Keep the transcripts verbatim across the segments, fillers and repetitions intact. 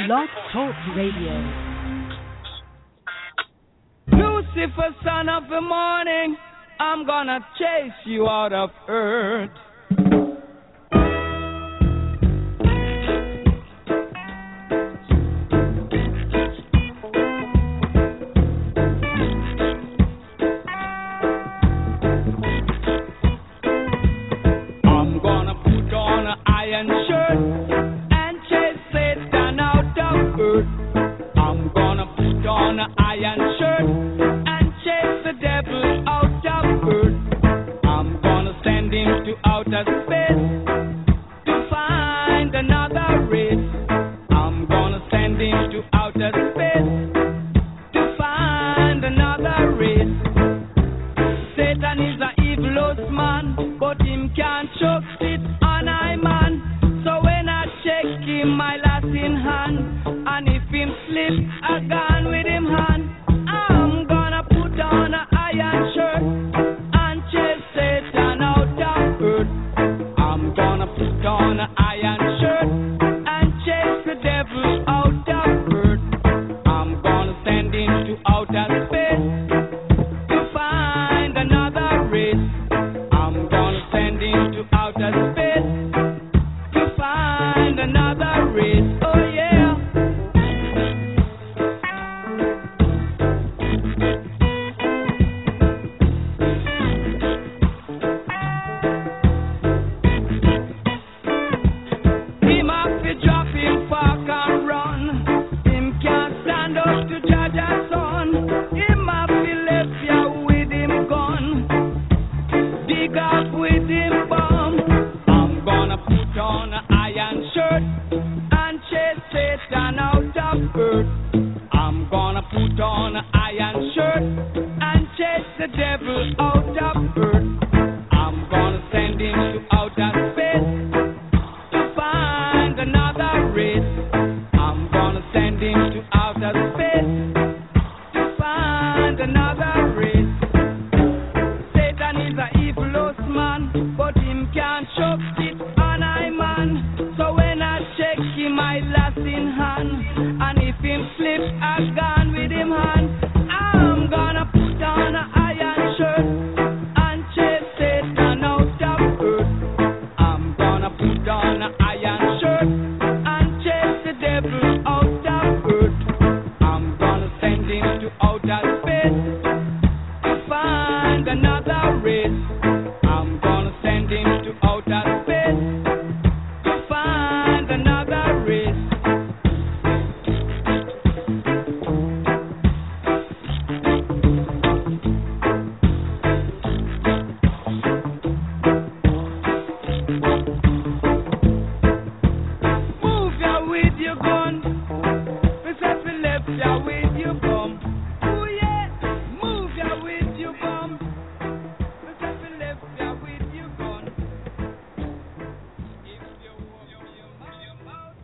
Blog Talk Radio. Lucifer, son of the morning, I'm gonna chase you out of earth. I'm gonna put on an iron shirt and chase Satan out of earth. I'm gonna put on an iron shirt and chase the devil out of earth. I'm gonna send him to outer space to find another race. I'm gonna send him to outer space to find another race. Satan is a evilous man, but him can't choke it on I man. So when I check him, my last in hand, and if him slip, I gone with him hand. I'm gonna put on an iron shirt and chase Satan out of earth. I'm gonna put on an iron shirt and chase the devil out of earth. I'm gonna send him to outer space to find another race. I'm gonna send him to outer space to find another race. Oh yeah. Him have to drop him park and run. Him can't stand up to judge a son. Him have to left ya with him gun. Dig up with him bomb. I'm gonna put on an iron shirt and chase Satan out of earth. I'm gonna put on an iron shirt and chase the devil out of earth. I'm gonna send him to outer space to find another race. I'm gonna send him to outer space to find another race. Satan is a evilous man, but him can't choke it on I man. So when I check him, I last in hand, and if him slip, I gone with him hand. I'm gonna put on an iron shirt and chase Satan out of earth. I'm gonna put on an iron shirt and chase the devil out of earth. I'm gonna send him to outer space to find another race. I'm gonna send him to outer space to find another race. Move ya with your gun. Besides we left ya with your bum. Ooh yeah. Move ya with your bum. Besides we left ya with your gun. If you walk your mouth,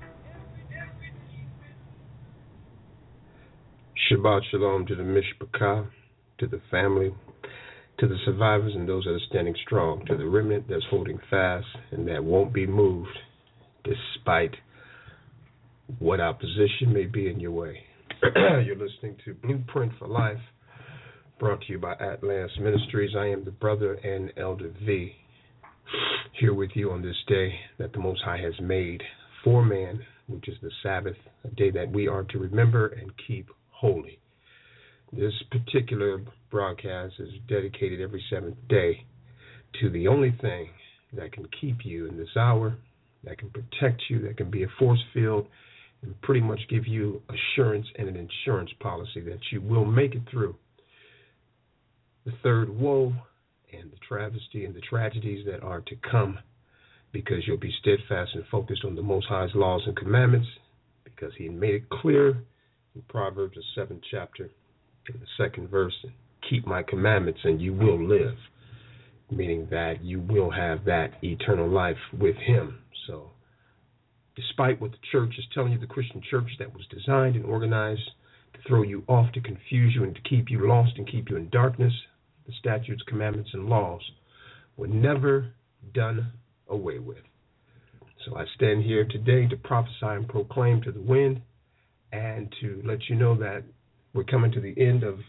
Shabbat Shalom to the Mishpachah, to the family, to the survivors and those that are standing strong, to the remnant that's holding fast and that won't be moved despite what opposition may be in your way. You're listening to Blueprint for Life, brought to you by Atlas Ministries. I am the brother and Elder V, here with you on this day that the Most High has made for man, which is the Sabbath, a day that we are to remember and keep holy. This particular broadcast is dedicated every seventh day to the only thing that can keep you in this hour, that can protect you, that can be a force field, and pretty much give you assurance and an insurance policy that you will make it through the third woe and the travesty and the tragedies that are to come, because you'll be steadfast and focused on the Most High's laws and commandments, because he made it clear in Proverbs, the seventh chapter, in the second verse, keep my commandments and you will live, meaning that you will have that eternal life with him. So despite what the church is telling you, the Christian church that was designed and organized to throw you off, to confuse you, and to keep you lost and keep you in darkness, the statutes, commandments, and laws were never done away with. So I stand here today to prophesy and proclaim to the wind and to let you know that we're coming to the end of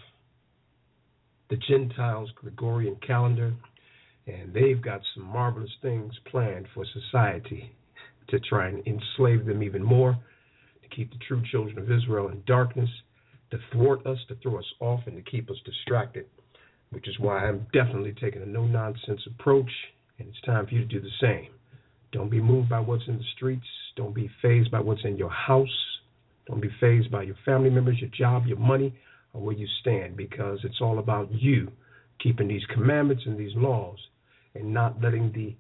the Gentiles' Gregorian calendar, and they've got some marvelous things planned for society to try and enslave them even more, to keep the true children of Israel in darkness, to thwart us, to throw us off, and to keep us distracted, which is why I'm definitely taking a no-nonsense approach, and it's time for you to do the same. Don't be moved by what's in the streets. Don't be fazed by what's in your house. Don't be fazed by your family members, your job, your money, or where you stand, because it's all about you keeping these commandments and these laws and not letting the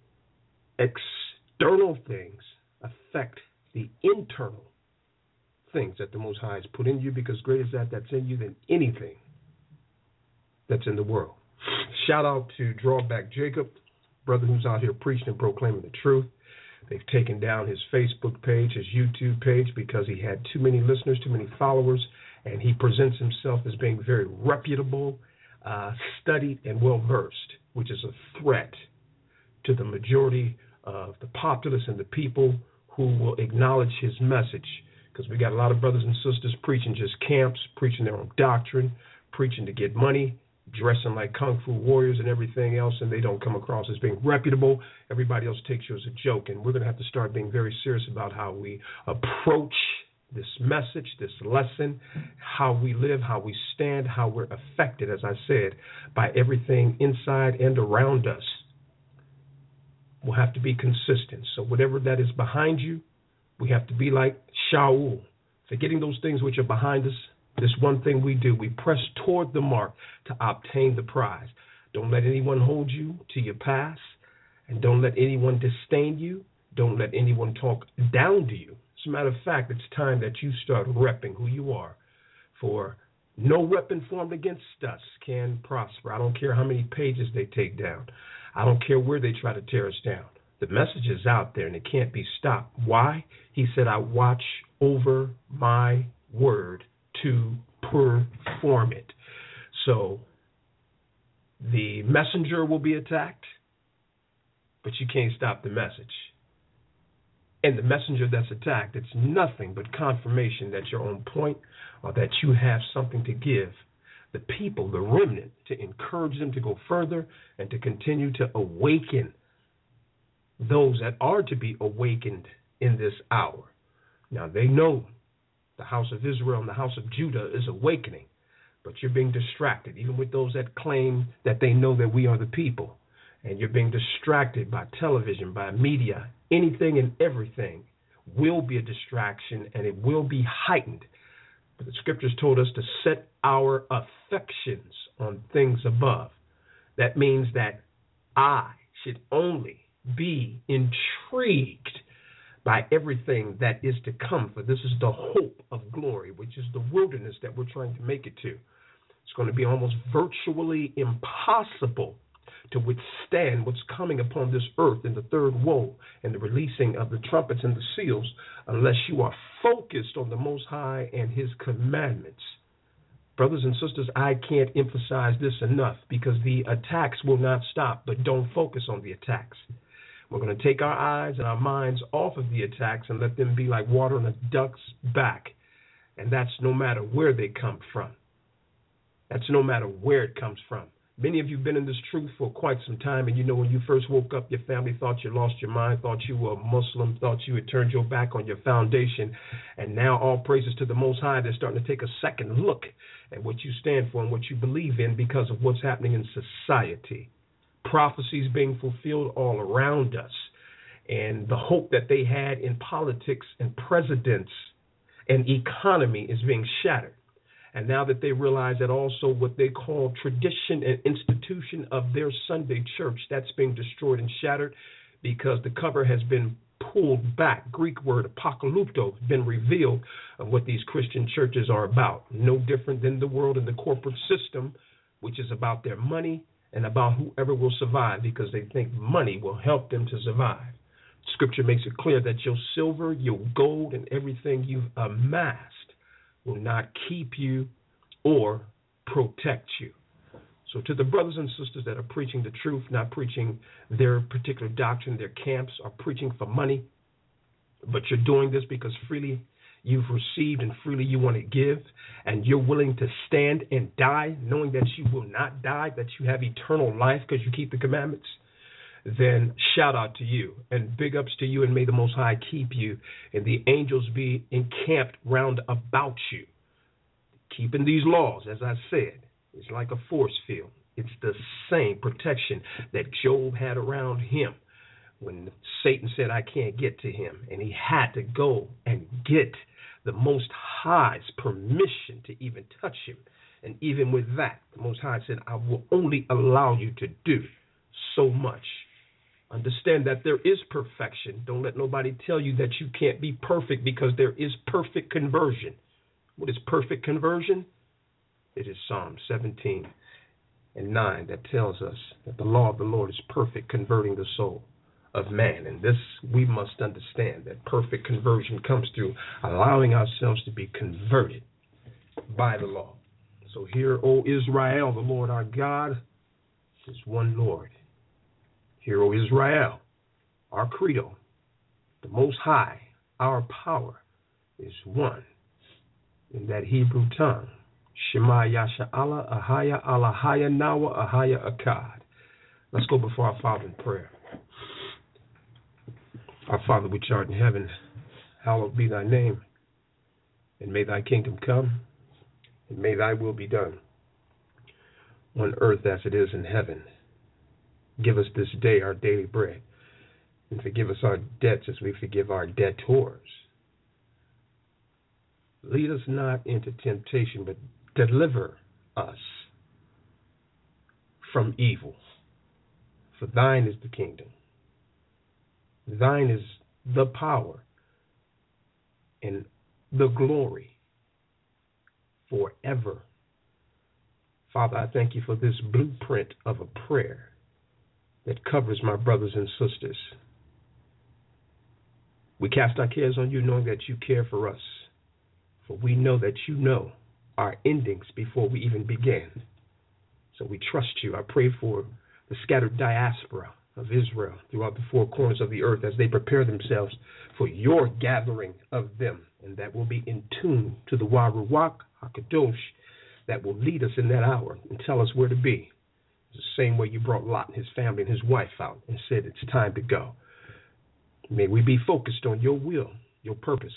external things affect the internal things that the Most High has put in you, because greater is that that's in you than anything that's in the world. Shout out to Drawback Jacob, brother who's out here preaching and proclaiming the truth. They've taken down his Facebook page, his YouTube page, because he had too many listeners, too many followers, and he presents himself as being very reputable, uh, studied, and well-versed, which is a threat to the majority of the populace and the people who will acknowledge his message, because we got a lot of brothers and sisters preaching just camps, preaching their own doctrine, preaching to get money, dressing like kung fu warriors and everything else, and they don't come across as being reputable. Everybody else takes you as a joke, and we're going to have to start being very serious about how we approach this message, this lesson, how we live, how we stand, how we're affected, as I said, by everything inside and around us. We'll have to be consistent. So whatever that is behind you, we have to be like Shaul, forgetting those things which are behind us. This one thing we do, we press toward the mark to obtain the prize. Don't let anyone hold you to your past, and don't let anyone disdain you. Don't let anyone talk down to you. As a matter of fact, it's time that you start repping who you are, for no weapon formed against us can prosper. I don't care how many pages they take down. I don't care where they try to tear us down. The message is out there, and it can't be stopped. Why? He said, I watch over my word to perform it. So the messenger will be attacked, but you can't stop the message. And the messenger that's attacked, it's nothing but confirmation that you're on point, or that you have something to give the people, the remnant, to encourage them to go further and to continue to awaken those that are to be awakened in this hour. Now, they know the house of Israel and the house of Judah is awakening, but you're being distracted, even with those that claim that they know that we are the people. And you're being distracted by television, by media. Anything and everything will be a distraction, and it will be heightened. But the scriptures told us to set our affections on things above. That means that I should only be intrigued by everything that is to come, for this is the hope of glory, which is the wilderness that we're trying to make it to. It's going to be almost virtually impossible to withstand what's coming upon this earth in the third woe and the releasing of the trumpets and the seals, unless you are focused on the Most High and his commandments. Brothers and sisters, I can't emphasize this enough, because the attacks will not stop, but don't focus on the attacks. We're going to take our eyes and our minds off of the attacks and let them be like water on a duck's back. And that's no matter where they come from. That's no matter where it comes from. Many of you have been in this truth for quite some time, and you know when you first woke up, your family thought you lost your mind, thought you were a Muslim, thought you had turned your back on your foundation, and now all praises to the Most High, they're starting to take a second look at what you stand for and what you believe in because of what's happening in society. Prophecies being fulfilled all around us, and the hope that they had in politics and presidents and economy is being shattered. And now that they realize that also what they call tradition and institution of their Sunday church, that's being destroyed and shattered, because the cover has been pulled back. Greek word apocalypto has been revealed of what these Christian churches are about. No different than the world and the corporate system, which is about their money and about whoever will survive, because they think money will help them to survive. Scripture makes it clear that your silver, your gold, and everything you've amassed will not keep you or protect you. So to the brothers and sisters that are preaching the truth, not preaching their particular doctrine, their camps are preaching for money, but you're doing this because freely you've received and freely you want to give, and you're willing to stand and die, knowing that you will not die, that you have eternal life because you keep the commandments, then shout out to you and big ups to you, and may the Most High keep you and the angels be encamped round about you. Keeping these laws, as I said, is like a force field. It's the same protection that Job had around him when Satan said, I can't get to him. And he had to go and get the Most High's permission to even touch him. And even with that, the Most High said, I will only allow you to do so much. Understand that there is perfection. Don't let nobody tell you that you can't be perfect, because there is perfect conversion. What is perfect conversion? It is Psalm seventeen and nine that tells us that the law of the Lord is perfect, converting the soul of man. And this we must understand, that perfect conversion comes through allowing ourselves to be converted by the law. So hear, O Israel, the Lord our God is one Lord. Hear, O Israel, our credo, the Most High, our power, is one. In that Hebrew tongue, Shema Yasha Allah, Ahaya Alahaya Nawa, Ahaya Akkad. Let's go before our Father in prayer. Our Father which art in heaven, hallowed be thy name, and may thy kingdom come, and may thy will be done, on earth as it is in heaven. Give us this day our daily bread, and forgive us our debts as we forgive our debtors. Lead us not into temptation, but deliver us from evil. For thine is the kingdom. Thine is the power and the glory forever. Father, I thank you for this blueprint of a prayer that covers my brothers and sisters. We cast our cares on you, knowing that you care for us. For we know that you know our endings before we even begin. So we trust you. I pray for the scattered diaspora of Israel throughout the four corners of the earth as they prepare themselves for your gathering of them, and that will be in tune to the Waruwak HaKadosh that will lead us in that hour and tell us where to be. It's the same way you brought Lot and his family and his wife out and said it's time to go. May we be focused on your will, your purpose.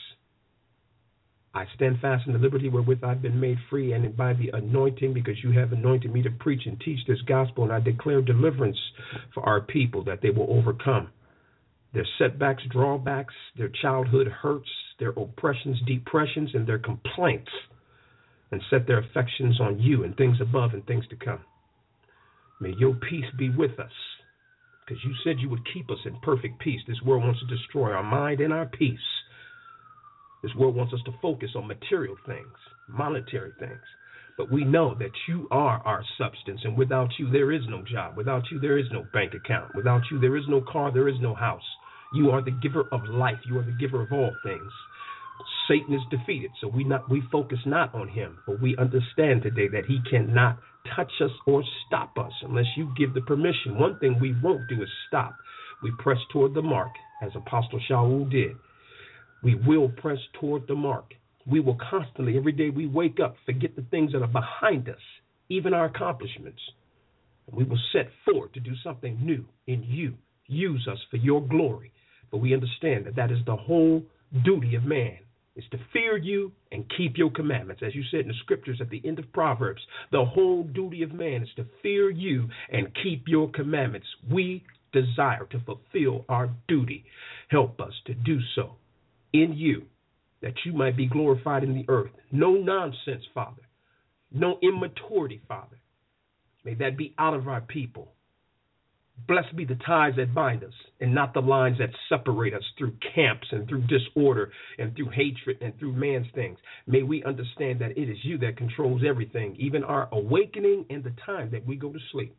I stand fast in the liberty wherewith I've been made free, and by the anointing, because you have anointed me to preach and teach this gospel, and I declare deliverance for our people, that they will overcome their setbacks, drawbacks, their childhood hurts, their oppressions, depressions, and their complaints, and set their affections on you and things above and things to come. May your peace be with us, because you said you would keep us in perfect peace. This world wants to destroy our mind and our peace. This world wants us to focus on material things, monetary things. But we know that you are our substance, and without you there is no job. Without you there is no bank account. Without you there is no car, there is no house. You are the giver of life. You are the giver of all things. Satan is defeated, so we not we focus not on him, but we understand today that he cannot touch us or stop us unless you give the permission. One thing we won't do is stop. We press toward the mark, as Apostle Shaul did. We will press toward the mark. We will constantly, every day we wake up, forget the things that are behind us, even our accomplishments. We will set forth to do something new in you. Use us for your glory. But we understand that that is the whole duty of man, is to fear you and keep your commandments. As you said in the scriptures at the end of Proverbs, the whole duty of man is to fear you and keep your commandments. We desire to fulfill our duty. Help us to do so in you, that you might be glorified in the earth. No nonsense, Father. No immaturity, Father. May that be out of our people. Blessed be the ties that bind us, and not the lines that separate us through camps and through disorder and through hatred and through man's things. May we understand that it is you that controls everything, even our awakening and the time that we go to sleep.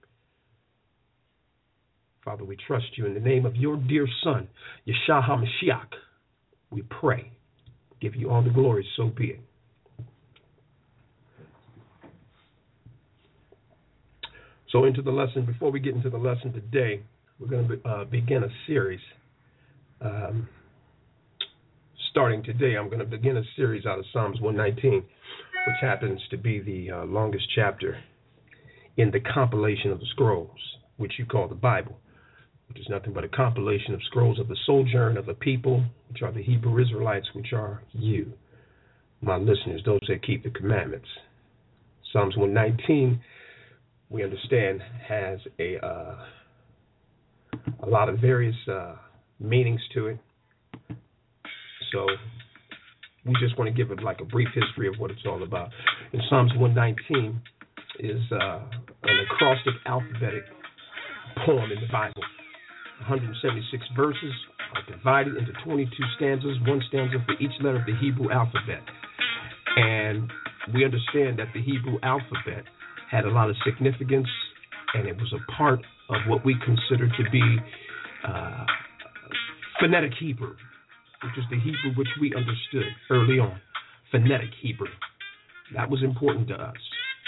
Father, we trust you in the name of your dear Son, Yeshua HaMashiach. We pray. Give you all the glory, so be it. So into the lesson, before we get into the lesson today, we're going to uh, begin a series. Um, starting today, I'm going to begin a series out of Psalms one nineteen, which happens to be the uh, longest chapter in the compilation of the scrolls, which you call the Bible, which is nothing but a compilation of scrolls of the sojourn of a people, which are the Hebrew Israelites, which are you, my listeners, those that keep the commandments. Psalms one nineteen, we understand, has a uh, a lot of various uh, meanings to it. So we just want to give it like a brief history of what it's all about. In Psalms one nineteen is uh, an acrostic alphabetic poem in the Bible. one hundred seventy-six verses are divided into twenty-two stanzas, one stanza for each letter of the Hebrew alphabet. And we understand that the Hebrew alphabet had a lot of significance, and it was a part of what we consider to be uh, phonetic Hebrew, which is the Hebrew which we understood early on, phonetic Hebrew. That was important to us.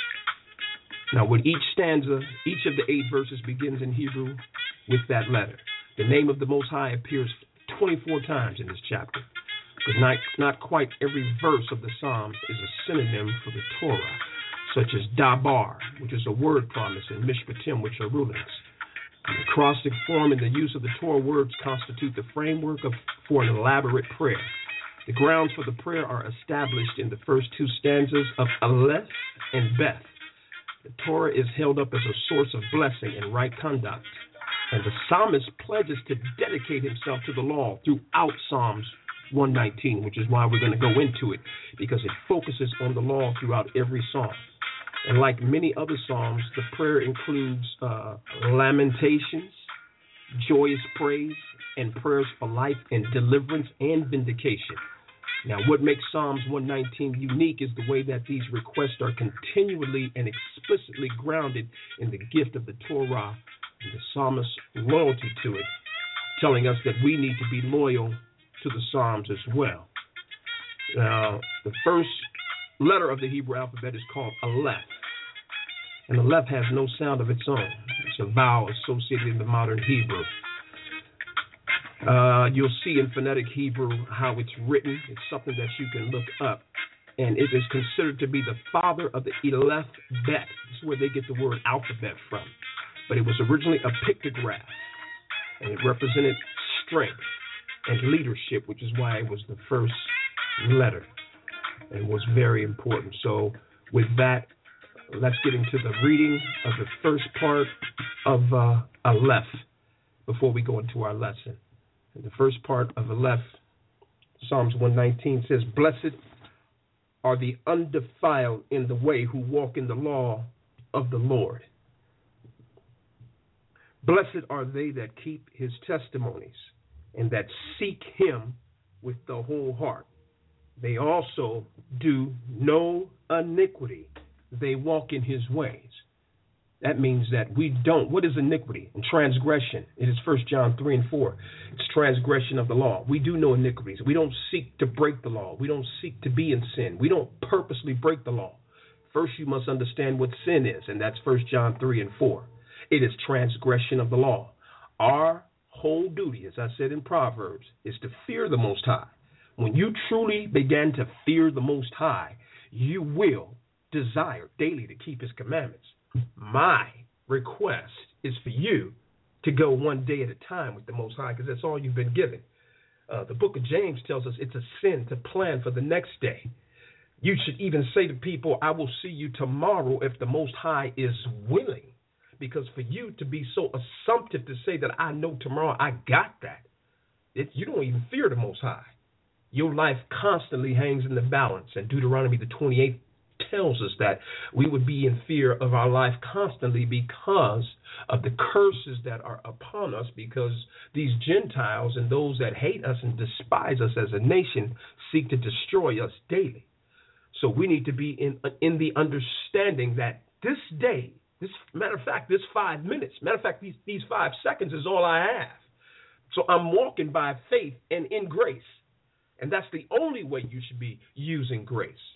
Now, with each stanza, each of the eight verses begins in Hebrew with that letter. The name of the Most High appears twenty-four times in this chapter, but not, not quite every verse of the Psalms is a synonym for the Torah, such as dabar, which is a word promise, and mishpatim, which are rulings. The acrostic form and the use of the Torah words constitute the framework of, for an elaborate prayer. The grounds for the prayer are established in the first two stanzas of Aleph and Beth. The Torah is held up as a source of blessing and right conduct, and the psalmist pledges to dedicate himself to the law throughout Psalms one nineteen, which is why we're going to go into it, because it focuses on the law throughout every psalm. And like many other psalms, the prayer includes uh, lamentations, joyous praise, and prayers for life and deliverance and vindication. Now, what makes Psalms one nineteen unique is the way that these requests are continually and explicitly grounded in the gift of the Torah and the psalmist's loyalty to it, telling us that we need to be loyal to the Psalms as well. Now, the first letter of the Hebrew alphabet is called Aleph, and Aleph has no sound of its own. It's a vowel associated in the modern Hebrew. Uh, you'll see in phonetic Hebrew how it's written. It's something that you can look up, and it is considered to be the father of the Aleph Bet. This is where they get the word alphabet from. But it was originally a pictograph, and it represented strength and leadership, which is why it was the first letter and was very important. So with that, let's get into the reading of the first part of uh, Aleph before we go into our lesson. And the first part of Aleph, Psalms one nineteen says, "Blessed are the undefiled in the way who walk in the law of the Lord. Blessed are they that keep his testimonies and that seek him with the whole heart. They also do no iniquity. They walk in his ways." That means that we don't. What is iniquity and transgression? It is First John three and four. It's transgression of the law. We do no iniquities. We don't seek to break the law. We don't seek to be in sin. We don't purposely break the law. First, you must understand what sin is, and that's First John three and four. It is transgression of the law. Our whole duty, as I said in Proverbs, is to fear the Most High. When you truly begin to fear the Most High, you will desire daily to keep his commandments. My request is for you to go one day at a time with the Most High, because that's all you've been given. Uh, the book of James tells us it's a sin to plan for the next day. You should even say to people, "I will see you tomorrow if the Most High is willing." Because for you to be so assumptive to say that I know tomorrow, I got that, it, you don't even fear the Most High. Your life constantly hangs in the balance. And Deuteronomy the twenty-eighth tells us that we would be in fear of our life constantly because of the curses that are upon us, because these Gentiles and those that hate us and despise us as a nation seek to destroy us daily. So we need to be in in the understanding that this day, this matter of fact, this five minutes, matter of fact, these, these five seconds is all I have. So I'm walking by faith and in grace. And that's the only way you should be using grace.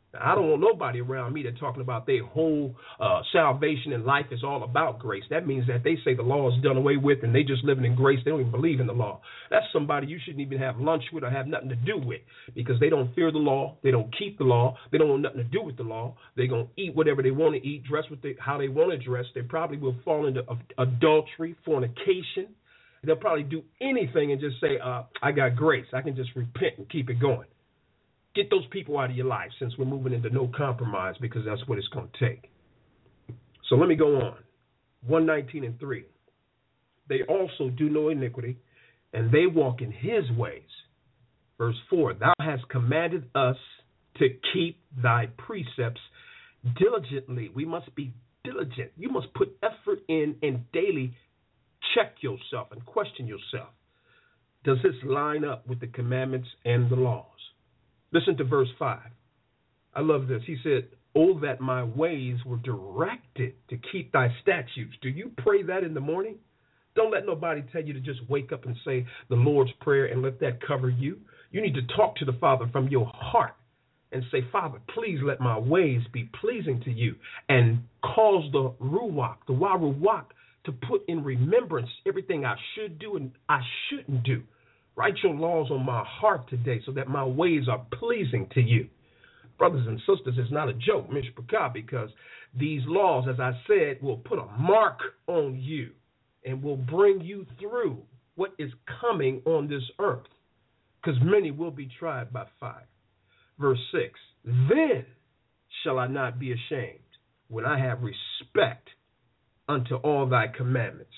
I don't want nobody around me that's talking about their whole uh, salvation and life is all about grace. That means that they say the law is done away with and they just living in grace. They don't even believe in the law. That's somebody you shouldn't even have lunch with or have nothing to do with, because they don't fear the law. They don't keep the law. They don't want nothing to do with the law. They're going to eat whatever they want to eat, dress with the, how they want to dress. They probably will fall into adultery, fornication. They'll probably do anything and just say, uh, I got grace. I can just repent and keep it going. Get those people out of your life, since we're moving into no compromise, because that's what it's going to take. So let me go on. one nineteen and three. They also do no iniquity, and they walk in his ways. Verse four. Thou hast commanded us to keep thy precepts diligently. We must be diligent. You must put effort in and daily check yourself and question yourself. Does this line up with the commandments and the laws? Listen to verse five. I love this. He said, oh, that my ways were directed to keep thy statutes. Do you pray that in the morning? Don't let nobody tell you to just wake up and say the Lord's Prayer and let that cover you. You need to talk to the Father from your heart and say, Father, please let my ways be pleasing to you, and cause the ruach, the waruach, to put in remembrance everything I should do and I shouldn't do. Write your laws on my heart today so that my ways are pleasing to you. Brothers and sisters, it's not a joke, Mishpachah, because these laws, as I said, will put a mark on you and will bring you through what is coming on this earth, because many will be tried by fire. Verse six, then shall I not be ashamed when I have respect unto all thy commandments.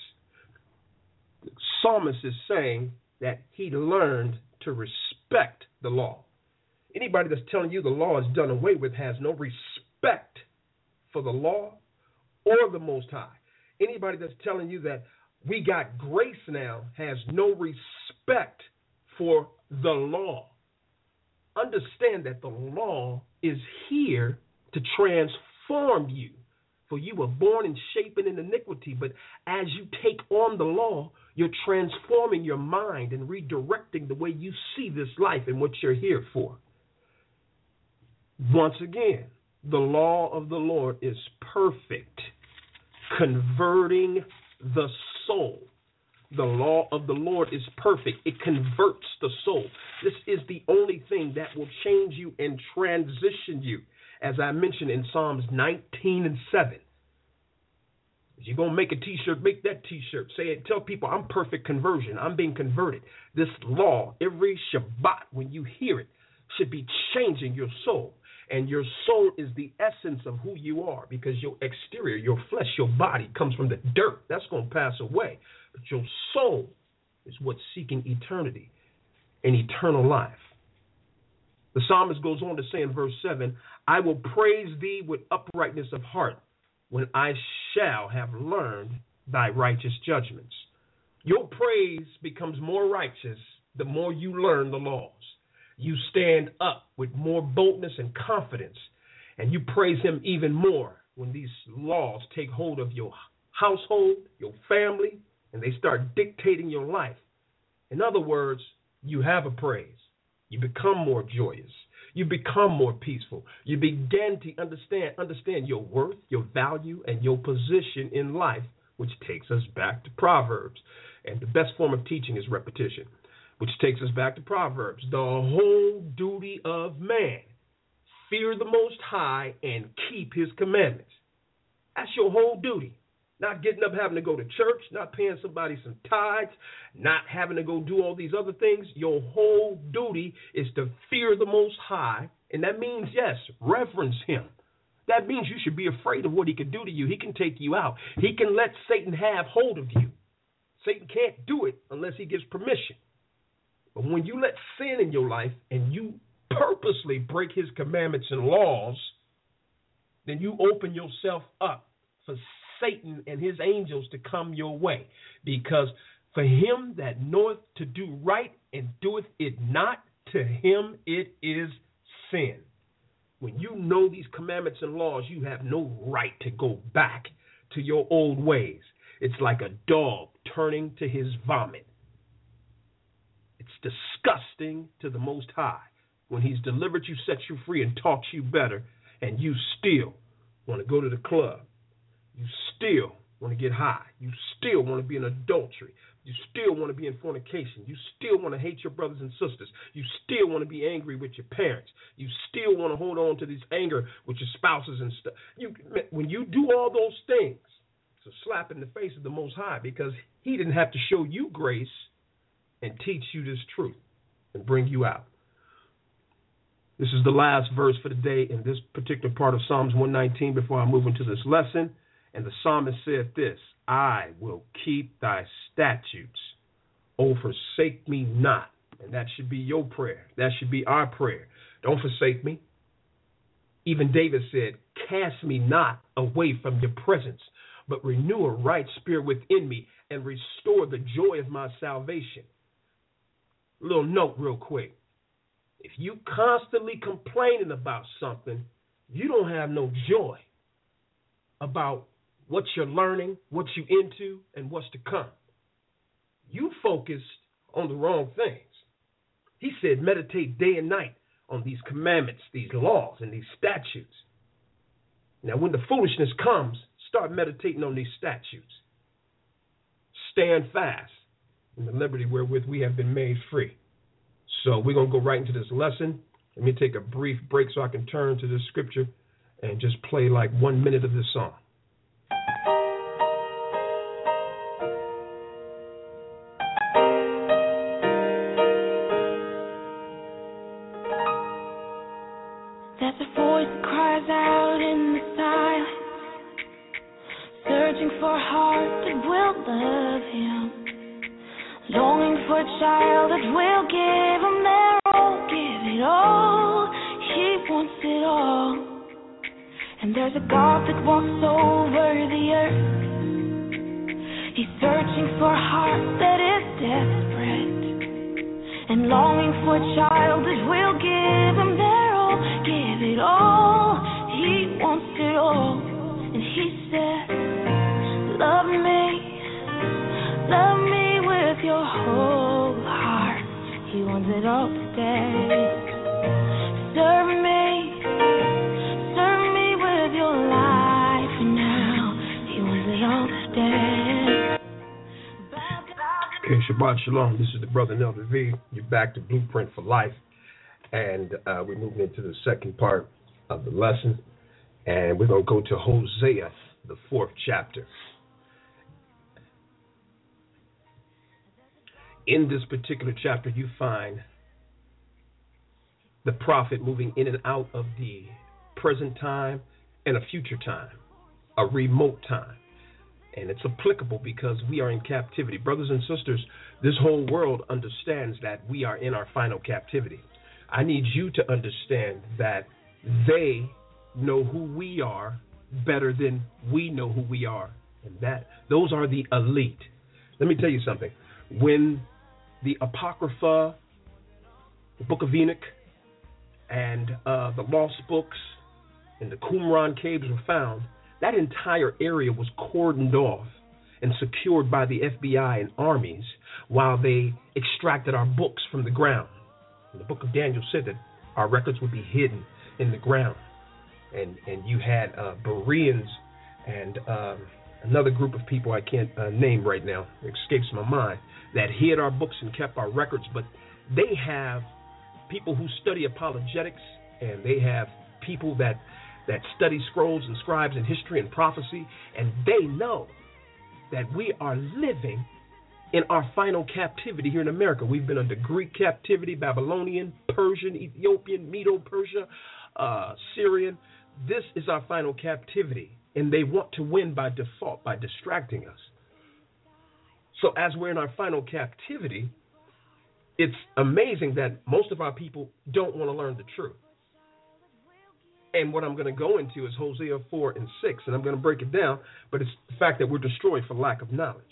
The psalmist is saying that he learned to respect the law. Anybody that's telling you the law is done away with has no respect for the law or the Most High. Anybody that's telling you that we got grace now has no respect for the law. Understand that the law is here to transform you. For you were born and shapen in iniquity, but as you take on the law, you're transforming your mind and redirecting the way you see this life and what you're here for. Once again, the law of the Lord is perfect, converting the soul. The law of the Lord is perfect. It converts the soul. This is the only thing that will change you and transition you. As I mentioned in Psalms nineteen and seven. If you're going to make a t-shirt, make that t-shirt. Say it. Tell people I'm perfect conversion. I'm being converted. This law, every Shabbat, when you hear it, should be changing your soul. And your soul is the essence of who you are, because your exterior, your flesh, your body comes from the dirt. That's going to pass away. But your soul is what's seeking eternity and eternal life. The psalmist goes on to say in verse seven, I will praise thee with uprightness of heart when I shall have learned thy righteous judgments. Your praise becomes more righteous the more you learn the laws. You stand up with more boldness and confidence, and you praise him even more when these laws take hold of your household, your family, and they start dictating your life. In other words, you have a praise. You become more joyous. You become more peaceful. You begin to understand, understand your worth, your value, and your position in life, which takes us back to Proverbs. And the best form of teaching is repetition, which takes us back to Proverbs. The whole duty of man, fear the Most High and keep his commandments. That's your whole duty. Not getting up having to go to church, not paying somebody some tithes, not having to go do all these other things. Your whole duty is to fear the Most High, and that means, yes, reverence him. That means you should be afraid of what he can do to you. He can take you out. He can let Satan have hold of you. Satan can't do it unless he gives permission. But when you let sin in your life and you purposely break his commandments and laws, then you open yourself up for Satan and his angels to come your way. Because for him that knoweth to do right and doeth it not, to him it is sin. When you know these commandments and laws, you have no right to go back to your old ways. It's like a dog turning to his vomit. It's disgusting to the Most High. when he's delivered you, set you free, and taught you better, and you still want to go to the club, you still want to get high, you still want to be in adultery, you still want to be in fornication, you still want to hate your brothers and sisters, you still want to be angry with your parents, you still want to hold on to this anger with your spouses and stuff. You, when you do all those things, it's a slap in the face of the Most High, because he didn't have to show you grace and teach you this truth and bring you out. This is the last verse for the day in this particular part of Psalms one nineteen before I move into this lesson. And the psalmist said this: I will keep thy statutes. Oh, forsake me not. And that should be your prayer. That should be our prayer. Don't forsake me. Even David said, cast me not away from your presence, but renew a right spirit within me and restore the joy of my salvation. Little note real quick. If you constantly complaining about something, you don't have no joy about what you're learning, what you into, and what's to come. You focused on the wrong things. He said meditate day and night on these commandments, these laws, and these statutes. Now, when the foolishness comes, start meditating on these statutes. Stand fast in the liberty wherewith we have been made free. So we're going to go right into this lesson. Let me take a brief break so I can turn to this scripture and just play like one minute of this song. There's a voice that cries out in the silence, searching for a heart that will love him, longing for a child that will give him their all, give it all. He wants it all. And there's a God that walks over the earth. He's searching for a heart that is desperate and longing for a child that will give him their all, give it all. He wants it all. And he said, love me, love me with your whole heart. He wants it all today. Serve me, serve me with your life now. He wants it all today. Okay, Shabbat Shalom. This is the Brother Nelda V. You're back to Blueprint for Life. And uh, we're moving into the second part of the lesson. And we're going to go to Hosea, the fourth chapter. In this particular chapter, you find the prophet moving in and out of the present time and a future time, a remote time. And it's applicable because we are in captivity. Brothers and sisters, this whole world understands that we are in our final captivity. I need you to understand that they know who we are better than we know who we are. And that those are the elite. Let me tell you something. When the Apocrypha, the Book of Enoch, and uh, the Lost Books, and the Qumran caves were found, that entire area was cordoned off and secured by the F B I and armies while they extracted our books from the ground. And the book of Daniel said that our records would be hidden in the ground. And and you had uh, Bereans and um, another group of people I can't uh, name right now, it escapes my mind, that hid our books and kept our records. But they have people who study apologetics, and they have people that that study scrolls and scribes and history and prophecy, and they know that we are living in our final captivity here in America. We've been under Greek captivity, Babylonian, Persian, Ethiopian, Medo-Persia, uh, Syrian. This is our final captivity, and they want to win by default, by distracting us. So as we're in our final captivity, it's amazing that most of our people don't want to learn the truth. And what I'm going to go into is Hosea four and six, and I'm going to break it down, but it's the fact that we're destroyed for lack of knowledge.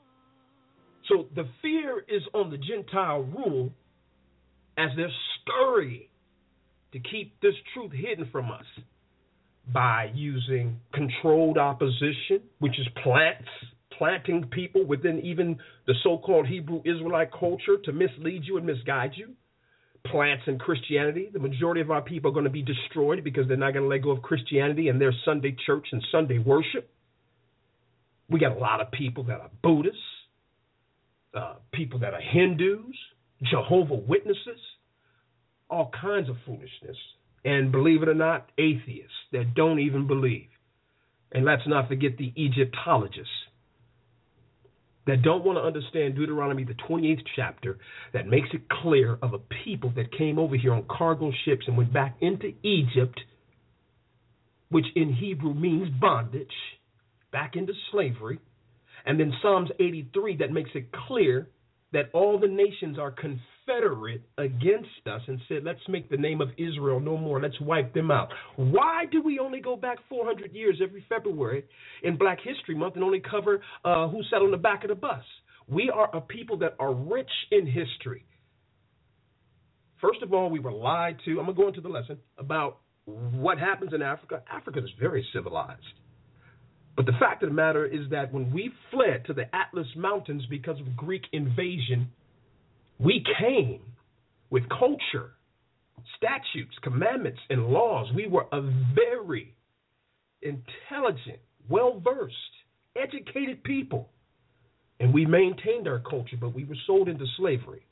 So the fear is on the Gentile rule as they're scurrying to keep this truth hidden from us by using controlled opposition, which is plants, planting people within even the so-called Hebrew Israelite culture to mislead you and misguide you, plants in Christianity. The majority of our people are going to be destroyed because they're not going to let go of Christianity and their Sunday church and Sunday worship. We got a lot of people that are Buddhists, uh, people that are Hindus, Jehovah's Witnesses, all kinds of foolishness. And believe it or not, atheists that don't even believe. And let's not forget the Egyptologists that don't want to understand Deuteronomy, the twenty-eighth chapter, that makes it clear of a people that came over here on cargo ships and went back into Egypt, which in Hebrew means bondage, back into slavery. And then Psalms eighty-three that makes it clear that all the nations are confederate against us and said, let's make the name of Israel no more. Let's wipe them out. Why do we only go back four hundred years every February in Black History Month and only cover uh, who sat on the back of the bus? We are a people that are rich in history. First of all, we were lied to. I'm going to go into the lesson about what happens in Africa. Africa is very civilized. But the fact of the matter is that when we fled to the Atlas Mountains because of Greek invasion, we came with culture, statutes, commandments, and laws. We were a very intelligent, well-versed, educated people. And we maintained our culture, but we were sold into slavery.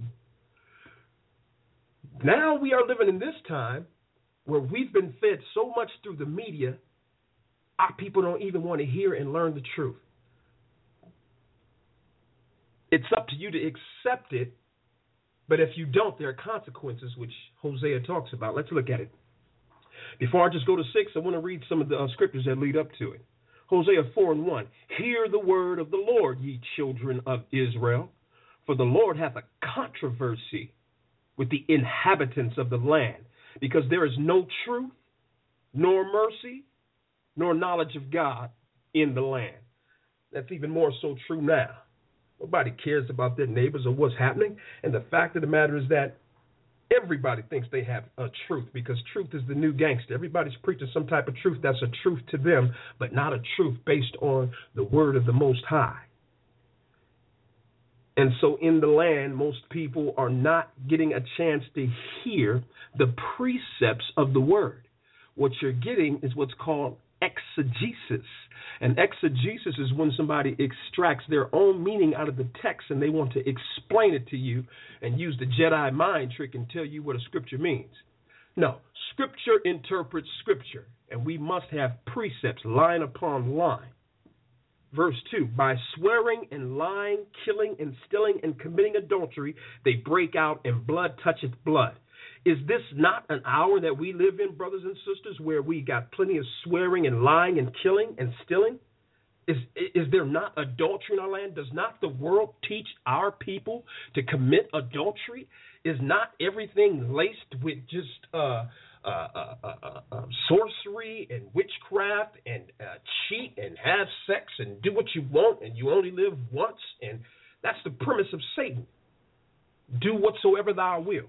Now we are living in this time where we've been fed so much through the media, our people don't even want to hear and learn the truth. It's up to you to accept it, but if you don't, there are consequences, which Hosea talks about. Let's look at it. Before I just go to six, I want to read some of the uh, scriptures that lead up to it. Hosea four and one. Hear the word of the Lord, ye children of Israel, for the Lord hath a controversy with the inhabitants of the land, because there is no truth, nor mercy, nor knowledge of God in the land. That's even more so true now. Nobody cares about their neighbors or what's happening. And the fact of the matter is that everybody thinks they have a truth, because truth is the new gangster. Everybody's preaching some type of truth that's a truth to them, but not a truth based on the word of the Most High. And so in the land, most people are not getting a chance to hear the precepts of the word. What you're getting is what's called exegesis. And exegesis is when somebody extracts their own meaning out of the text and they want to explain it to you and use the Jedi mind trick and tell you what a scripture means. No, scripture interprets scripture, and we must have precepts line upon line. Verse two, by swearing and lying, killing and stealing and committing adultery, they break out and blood toucheth blood. Is this not an hour that we live in, brothers and sisters, where we got plenty of swearing and lying and killing and stealing? Is, is there not adultery in our land? Does not the world teach our people to commit adultery? Is not everything laced with just uh, uh, uh, uh, uh, sorcery and witchcraft and uh, cheat and have sex and do what you want and you only live once? And that's the premise of Satan. Do whatsoever thou wilt.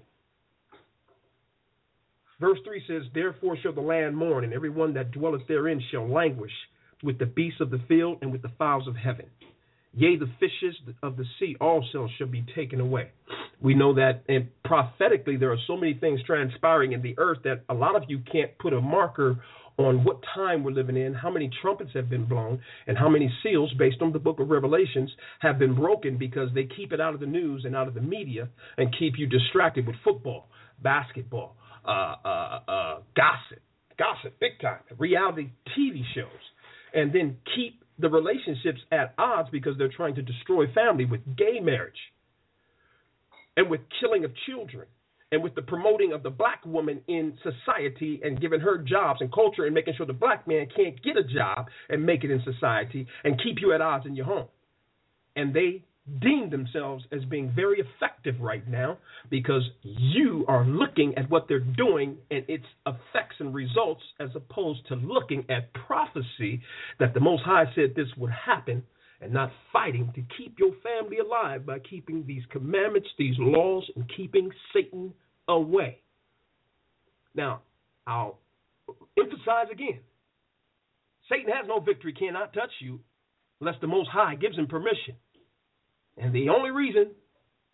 Verse three says, therefore shall the land mourn, and every one that dwelleth therein shall languish with the beasts of the field and with the fowls of heaven. Yea, the fishes of the sea also shall be taken away. We know that, and prophetically, there are so many things transpiring in the earth that a lot of you can't put a marker on what time we're living in, how many trumpets have been blown, and how many seals, based on the book of Revelations, have been broken, because they keep it out of the news and out of the media and keep you distracted with football, basketball, Uh, uh, uh, gossip, gossip, big time, reality T V shows, and then keep the relationships at odds because they're trying to destroy family with gay marriage and with killing of children and with the promoting of the black woman in society and giving her jobs and culture and making sure the black man can't get a job and make it in society and keep you at odds in your home. And they deem themselves as being very effective right now because you are looking at what they're doing and its effects and results, as opposed to looking at prophecy that the Most High said this would happen, and not fighting to keep your family alive by keeping these commandments, these laws, and keeping Satan away. Now, I'll emphasize again, Satan has no victory, cannot touch you unless the Most High gives him permission. And the only reason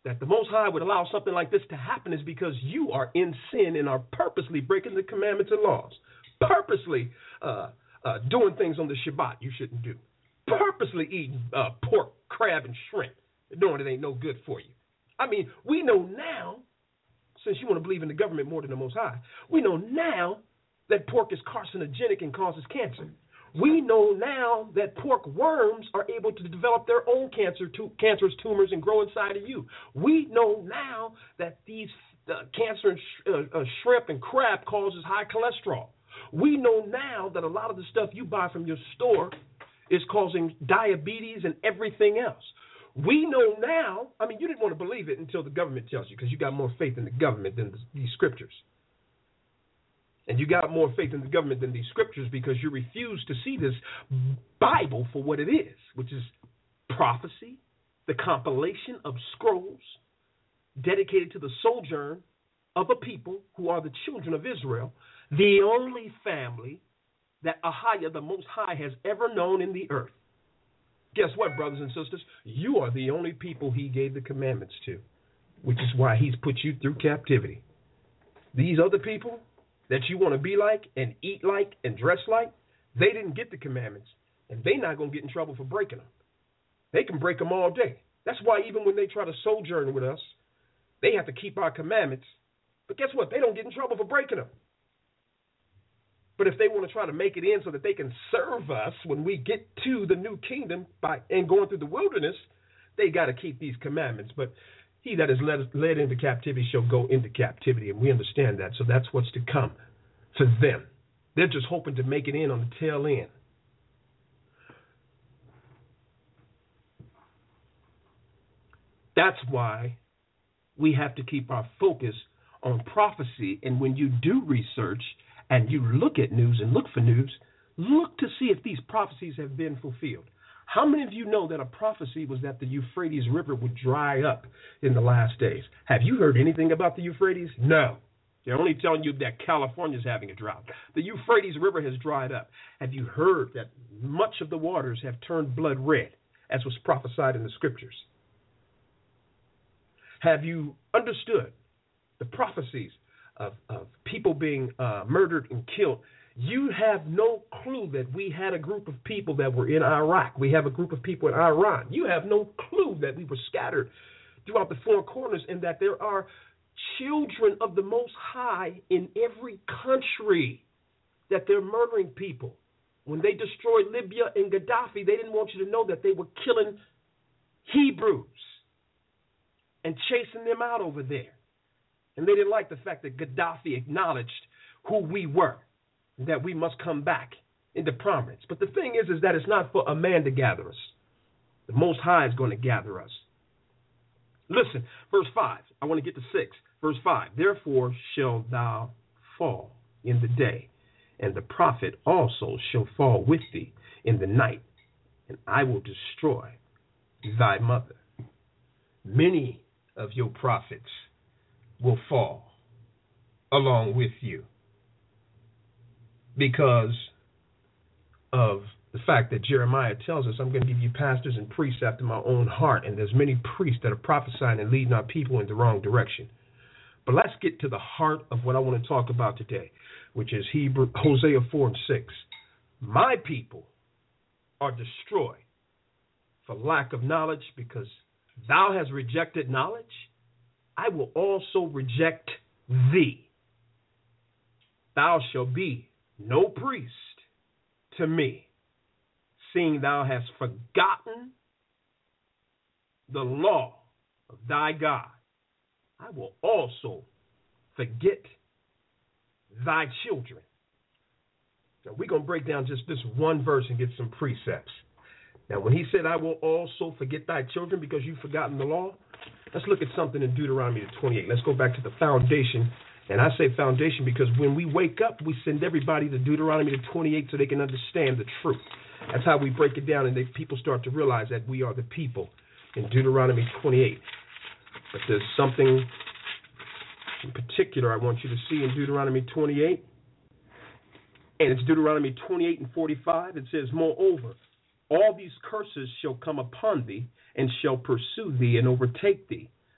that the Most High would allow something like this to happen is because you are in sin and are purposely breaking the commandments and laws, purposely uh, uh, doing things on the Shabbat you shouldn't do, purposely eating uh, pork, crab, and shrimp, knowing it ain't no good for you. I mean, we know now, since you want to believe in the government more than the Most High, we know now that pork is carcinogenic and causes cancer. We know now that pork worms are able to develop their own cancer, to, cancerous tumors and grow inside of you. We know now that these uh, cancer and sh- uh, uh, shrimp and crab causes high cholesterol. We know now that a lot of the stuff you buy from your store is causing diabetes and everything else. We know now, I mean, you didn't want to believe it until the government tells you because you got more faith in the government than the, these scriptures. And you got more faith in the government than these scriptures because you refuse to see this Bible for what it is, which is prophecy, the compilation of scrolls dedicated to the sojourn of a people who are the children of Israel, the only family that Ahaya, the Most High, has ever known in the earth. Guess what, brothers and sisters? You are the only people he gave the commandments to, which is why he's put you through captivity. These other people that you want to be like and eat like and dress like, they didn't get the commandments, and they're not going to get in trouble for breaking them. They can break them all day. That's why even when they try to sojourn with us, they have to keep our commandments. But guess what? They don't get in trouble for breaking them. But if they want to try to make it in so that they can serve us when we get to the new kingdom by and going through the wilderness, they got to keep these commandments. But he that is led, led into captivity shall go into captivity, and we understand that. So that's what's to come for them. They're just hoping to make it in on the tail end. That's why we have to keep our focus on prophecy. And when you do research and you look at news and look for news, look to see if these prophecies have been fulfilled. How many of you know that a prophecy was that the Euphrates River would dry up in the last days? Have you heard anything about the Euphrates? No. They're only telling you that California's having a drought. The Euphrates River has dried up. Have you heard that much of the waters have turned blood red, as was prophesied in the scriptures? Have you understood the prophecies of, of people being uh, murdered and killed? You have no clue that we had a group of people that were in Iraq. We have a group of people in Iran. You have no clue that we were scattered throughout the four corners and that there are children of the Most High in every country, that they're murdering people. When they destroyed Libya and Gaddafi, they didn't want you to know that they were killing Hebrews and chasing them out over there. And they didn't like the fact that Gaddafi acknowledged who we were, that we must come back into prominence. But the thing is, is that it's not for a man to gather us. The Most High is going to gather us. Listen, verse five. I want to get to six. Verse five. Therefore shalt thou fall in the day, and the prophet also shall fall with thee in the night, and I will destroy thy mother. Many of your prophets will fall along with you because of the fact that Jeremiah tells us, I'm going to give you pastors and priests after my own heart, and there's many priests that are prophesying and leading our people in the wrong direction. But let's get to the heart of what I want to talk about today, which is Hebrew, Hosea four and six. My people are destroyed for lack of knowledge, because thou hast rejected knowledge. I will also reject thee. Thou shalt be no priest to me, seeing thou hast forgotten the law of thy God. I will also forget thy children. Now, we're going to break down just this one verse and get some precepts. Now, when he said, I will also forget thy children because you've forgotten the law, let's look at something in Deuteronomy twenty-eight. Let's go back to the foundation. And I say foundation because when we wake up, we send everybody to Deuteronomy twenty-eight so they can understand the truth. That's how we break it down, and they, people start to realize that we are the people in Deuteronomy twenty-eight. But there's something in particular I want you to see in Deuteronomy twenty-eight. And it's Deuteronomy twenty-eight and forty-five. It says, moreover, all these curses shall come upon thee, and shall pursue thee and overtake thee,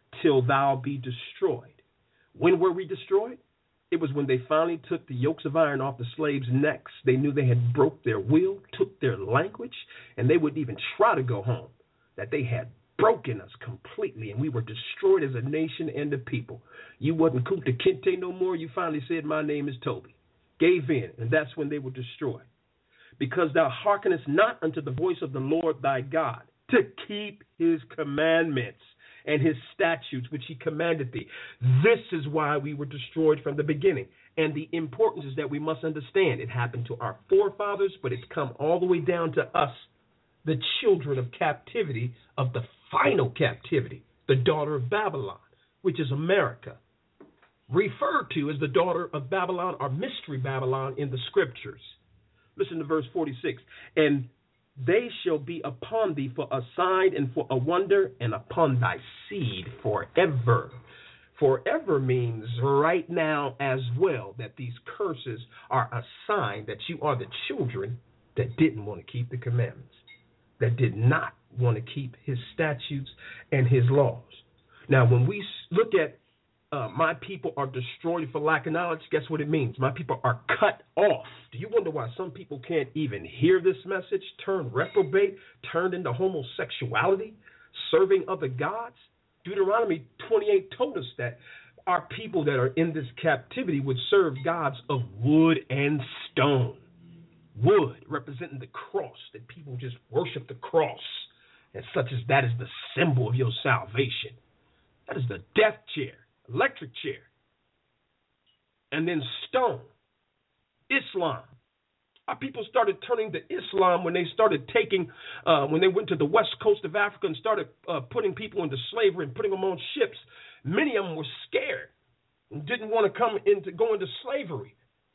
till thou be destroyed. When were we destroyed? It was when they finally took the yokes of iron off the slaves' necks. They knew they had broke their will, took their language, and they wouldn't even try to go home, that they had broken us completely, and we were destroyed as a nation and a people. You wasn't Kunta Kinte no more. You finally said, my name is Toby. Gave in, and that's when they were destroyed. Because thou hearkenest not unto the voice of the Lord thy God, to keep his commandments and his statutes which he commanded thee. This is why we were destroyed from the beginning. And the importance is that we must understand it happened to our forefathers, but it's come all the way down to us, the children of captivity, of the final captivity, the daughter of Babylon, which is America, referred to as the daughter of Babylon or mystery Babylon in the scriptures. Listen to verse forty-six. And they shall be upon thee for a sign and for a wonder, and upon thy seed forever. Forever means right now as well, that these curses are a sign that you are the children that didn't want to keep the commandments, that did not want to keep his statutes and his laws. Now, when we look at uh, my people are destroyed for lack of knowledge, guess what it means? My people are cut off. Do you wonder why some people can't even hear this message, turn reprobate, turned into homosexuality, serving other gods? Deuteronomy twenty-eight told us that our people that are in this captivity would serve gods of wood and stone. Wood representing the cross, that people just worship the cross, and such as that is the symbol of your salvation. That is the death chair, electric chair. And then stone, Islam. Our people started turning to Islam when they started taking, uh, when they went to the west coast of Africa and started uh, putting people into slavery and putting them on ships. Many of them were scared and didn't want to come into go into slavery.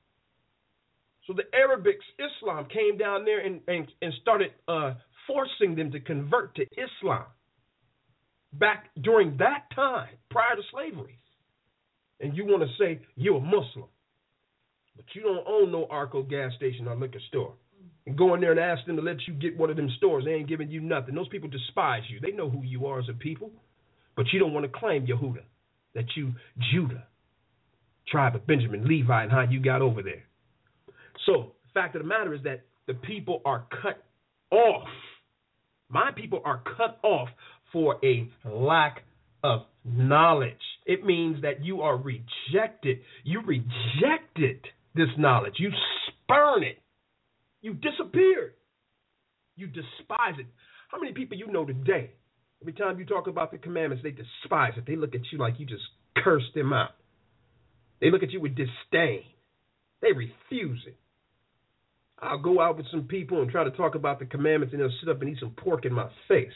So the Arabics, Islam, came down there and, and, and started uh, forcing them to convert to Islam back during that time, prior to slavery. And you want to say you're a Muslim, but you don't own no Arco gas station or liquor store. And go in there and ask them to let you get one of them stores. They ain't giving you nothing. Those people despise you. They know who you are as a people, but you don't want to claim Yehuda, that you Judah, tribe of Benjamin, Levi, and how you got over there. So the fact of the matter is that the people are cut off. My people are cut off for a lack of knowledge. It means that you are rejected. You rejected this knowledge. You spurn it. You disappeared. You despise it. How many people you know today, every time you talk about the commandments, they despise it. They look at you like you just cursed them out. They look at you with disdain. They refuse it. I'll go out with some people and try to talk about the commandments, and they'll sit up and eat some pork in my face.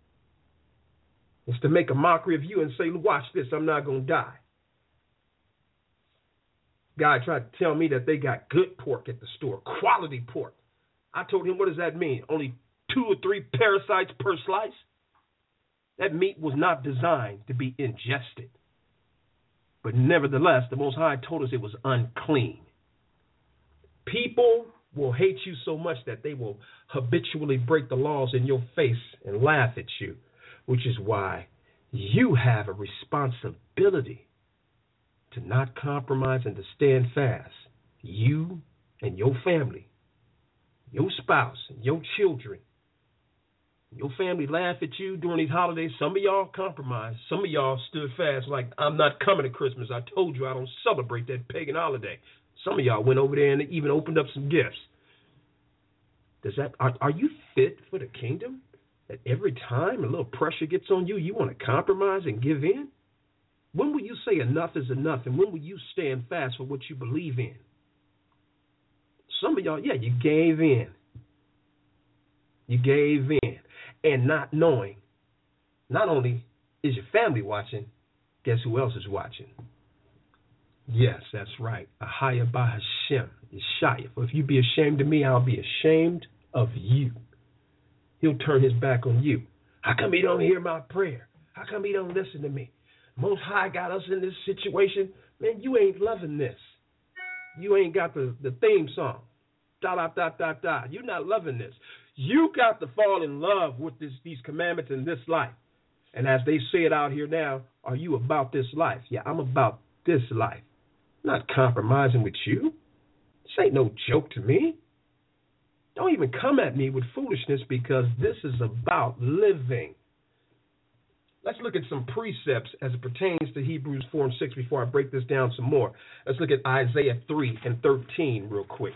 It's to make a mockery of you and say, watch this, I'm not going to die. Guy tried to tell me that they got good pork at the store, quality pork. I told him, what does that mean? Only two or three parasites per slice? That meat was not designed to be ingested. But nevertheless, the Most High told us it was unclean. People will hate you so much that they will habitually break the laws in your face and laugh at you, which is why you have a responsibility to not compromise and to stand fast. You and your family, your spouse, and your children, your family laugh at you during these holidays. Some of y'all compromised. Some of y'all stood fast like, I'm not coming to Christmas. I told you I don't celebrate that pagan holiday. Some of y'all went over there and even opened up some gifts. Does that are, are you fit for the kingdom? That every time a little pressure gets on you, you want to compromise and give in? When will you say enough is enough, and when will you stand fast for what you believe in? Some of y'all, yeah, you gave in. You gave in. And not knowing, not only is your family watching, guess who else is watching? Yes, that's right. Ahaya ba Hashem, Yeshaya. For if you be ashamed of me, I'll be ashamed of you. He'll turn his back on you. How come he don't hear my prayer? How come he don't listen to me? Most High got us in this situation. Man, you ain't loving this. You ain't got the, the theme song. Da, da, da, da, da. You're not loving this. You got to fall in love with this, these commandments in this life. And as they say it out here now, Are you about this life? Yeah, I'm about this life. I'm not compromising with you. This ain't no joke to me. Don't even come at me with foolishness because this is about living. Let's look at some precepts as it pertains to Hebrews four and six before I break this down some more. Let's look at Isaiah three and thirteen real quick.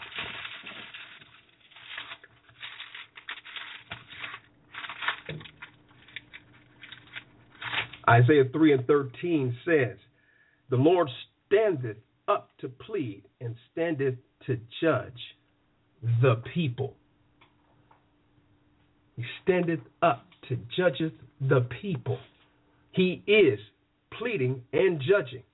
Isaiah three and thirteen says, the Lord standeth up to plead and standeth to judge the people. He standeth up to judgeth the people. He is pleading and judging.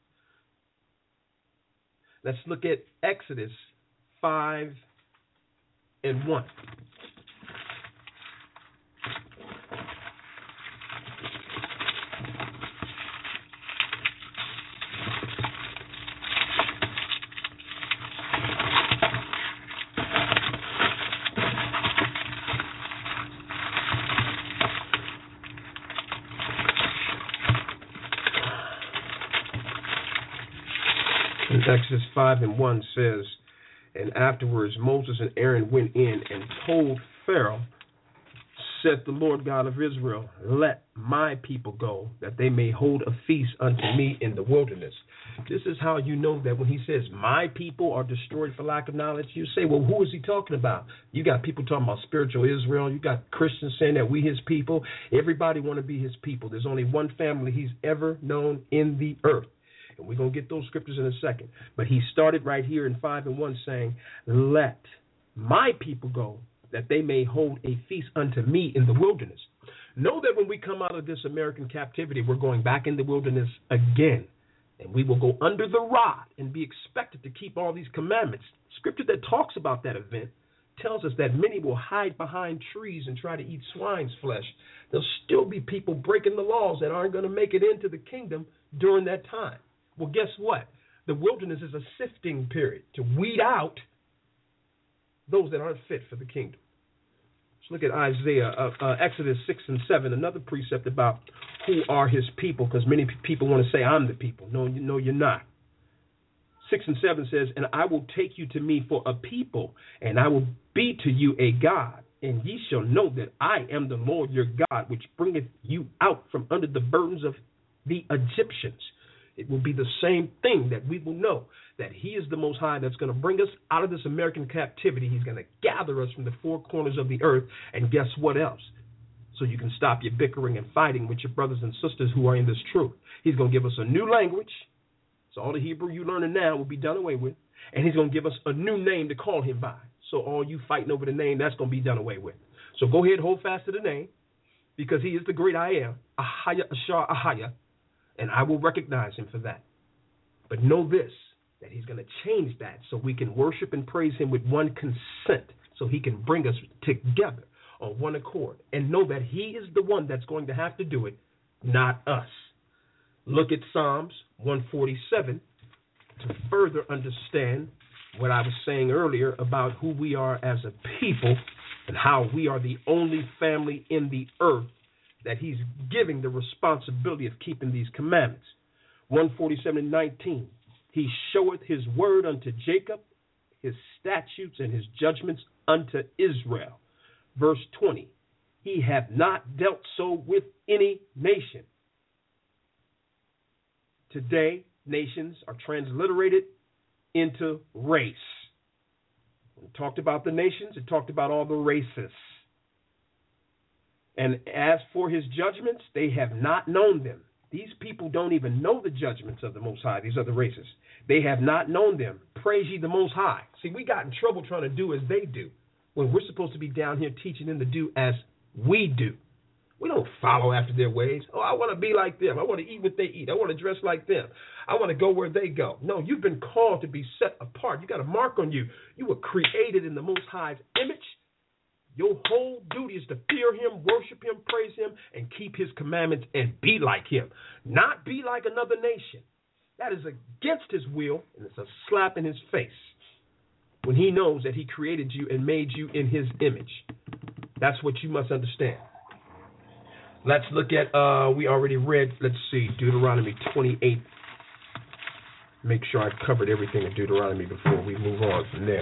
Let's look at Exodus five and one. Exodus five and one says, and afterwards Moses and Aaron went in and told Pharaoh, said the Lord God of Israel, let my people go, that they may hold a feast unto me in the wilderness. This is how you know that when he says, my people are destroyed for lack of knowledge, you say, well, who is he talking about? You got people talking about spiritual Israel. You got Christians saying that we his people. Everybody want to be his people. There's only one family he's ever known in the earth. And we're going to get those scriptures in a second. But he started right here in five and one saying, let my people go, that they may hold a feast unto me in the wilderness. Know that when we come out of this American captivity, we're going back in the wilderness again. And we will go under the rod and be expected to keep all these commandments. Scripture that talks about that event tells us that many will hide behind trees and try to eat swine's flesh. There'll still be people breaking the laws that aren't going to make it into the kingdom during that time. Well, guess what? The wilderness is a sifting period to weed out those that aren't fit for the kingdom. Let's look at Isaiah, uh, uh, Exodus six and seven, another precept about who are his people, because many people want to say, I'm the people. No, you, no, you're not. six and seven says, and I will take you to me for a people, and I will be to you a God, and ye shall know that I am the Lord your God, which bringeth you out from under the burdens of the Egyptians. It will be the same thing that we will know that he is the Most High that's going to bring us out of this American captivity. He's going to gather us from the four corners of the earth. And guess what else? So you can stop your bickering and fighting with your brothers and sisters who are in this truth. He's going to give us a new language. So all the Hebrew you learning now will be done away with. And he's going to give us a new name to call him by. So all you fighting over the name, that's going to be done away with. So go ahead, hold fast to the name, because he is the great I am, Ahaya, Ashar, Ahaya. And I will recognize him for that. But know this, that he's going to change that so we can worship and praise him with one consent, so he can bring us together on one accord. And know that he is the one that's going to have to do it, not us. Look at Psalms one forty-seven to further understand what I was saying earlier about who we are as a people and how we are the only family in the earth that he's giving the responsibility of keeping these commandments. one forty-seven and nineteen, he showeth his word unto Jacob, his statutes and his judgments unto Israel. Verse twenty, he hath not dealt so with any nation. Today, nations are transliterated into race. When it talked about the nations, it talked about all the races. And as for his judgments, they have not known them. These people don't even know the judgments of the Most High, these other races. They have not known them. Praise ye the Most High. See, we got in trouble trying to do as they do, when we're supposed to be down here teaching them to do as we do. We don't follow after their ways. Oh, I want to be like them. I want to eat what they eat. I want to dress like them. I want to go where they go. No, you've been called to be set apart. You got a mark on you. You were created in the Most High's image. Your whole duty is to fear him, worship him, praise him, and keep his commandments and be like him. Not be like another nation. That is against his will, and it's a slap in his face when he knows that he created you and made you in his image. That's what you must understand. Let's look at, uh, we already read, let's see, Deuteronomy twenty-eight. Make sure I covered everything in Deuteronomy before we move on from there.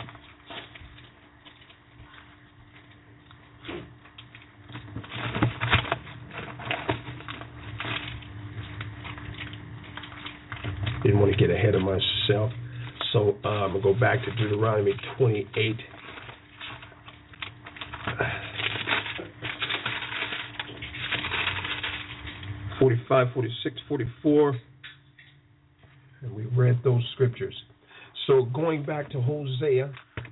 Didn't want to get ahead of myself. So uh, I'm going to go back to Deuteronomy twenty-eight. forty-five, forty-six, forty-four. And we read those scriptures. So going back to Hosea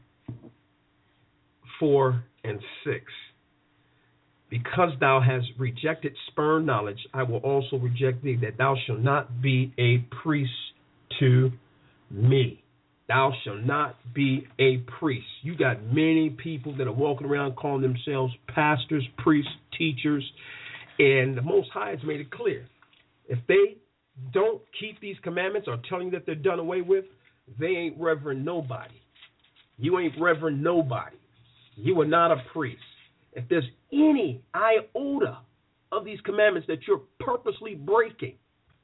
four and six. Because thou hast rejected spurned knowledge, I will also reject thee, that thou shalt not be a priest to me. Thou shalt not be a priest. You got many people that are walking around calling themselves pastors, priests, teachers, and the Most High has made it clear. If they don't keep these commandments or telling you that they're done away with, they ain't reverend nobody. You ain't reverend nobody. You are not a priest. If there's any iota of these commandments that you're purposely breaking,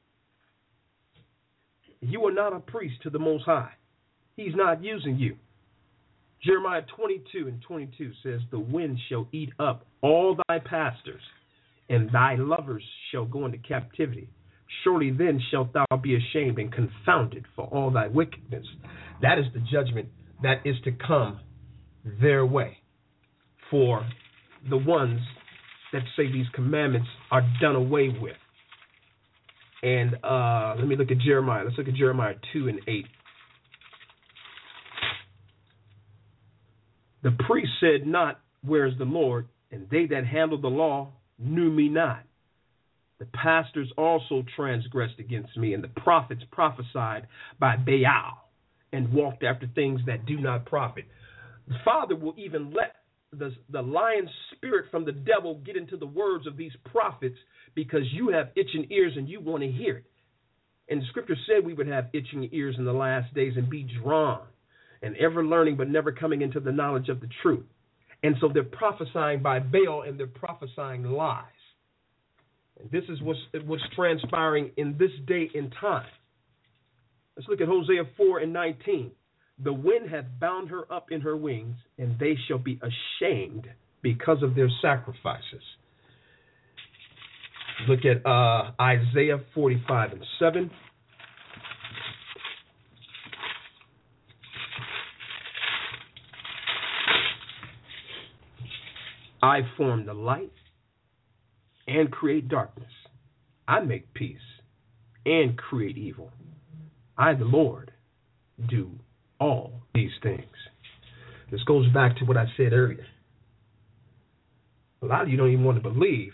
you are not a priest to the Most High. He's not using you. Jeremiah twenty-two and twenty-two says, the wind shall eat up all thy pastors, and thy lovers shall go into captivity. Surely then shalt thou be ashamed and confounded for all thy wickedness. That is the judgment that is to come their way for the ones that say these commandments are done away with. And uh, let me look at Jeremiah. Let's look at Jeremiah two and eight. The priest said not, where is the Lord? And they that handled the law knew me not. The pastors also transgressed against me, and the prophets prophesied by Baal and walked after things that do not profit. The Father will even let the, the lion spirit from the devil get into the words of these prophets because you have itching ears and you want to hear it. And the scripture said we would have itching ears in the last days and be drawn and ever learning but never coming into the knowledge of the truth. And so they're prophesying by Baal and they're prophesying lies. And this is what's, what's transpiring in this day and time. Let's look at Hosea four and nineteen. The wind hath bound her up in her wings, and they shall be ashamed because of their sacrifices. Look at uh, Isaiah forty-five and seven. I form the light and create darkness. I make peace and create evil. I, the Lord, do all these things. This goes back to what I said earlier. A lot of you don't even want to believe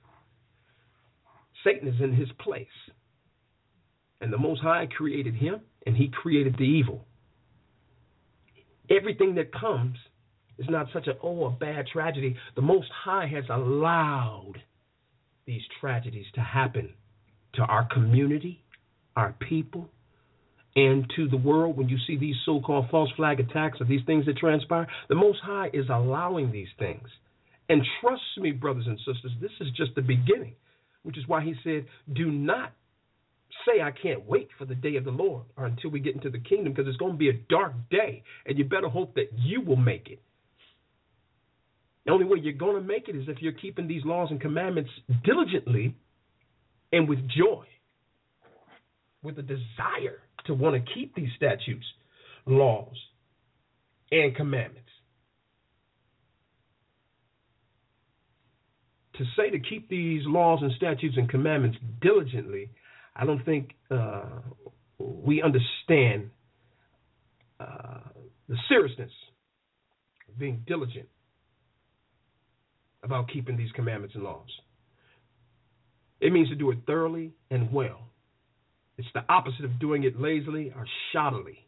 Satan is in his place. And the Most High created him, and he created the evil. Everything that comes is not such a, oh, a bad tragedy. The Most High has allowed these tragedies to happen to our community, our people, and to the world. When you see these so-called false flag attacks or these things that transpire, the Most High is allowing these things. And trust me, brothers and sisters, this is just the beginning, which is why he said, do not say I can't wait for the day of the Lord or until we get into the kingdom, because it's going to be a dark day, and you better hope that you will make it. The only way you're going to make it is if you're keeping these laws and commandments diligently and with joy, with a desire to want to keep these statutes, laws, and commandments. To say to keep these laws and statutes and commandments diligently, I don't think uh, we understand uh, the seriousness of being diligent about keeping these commandments and laws. It means to do it thoroughly and well. It's the opposite of doing it lazily or shoddily.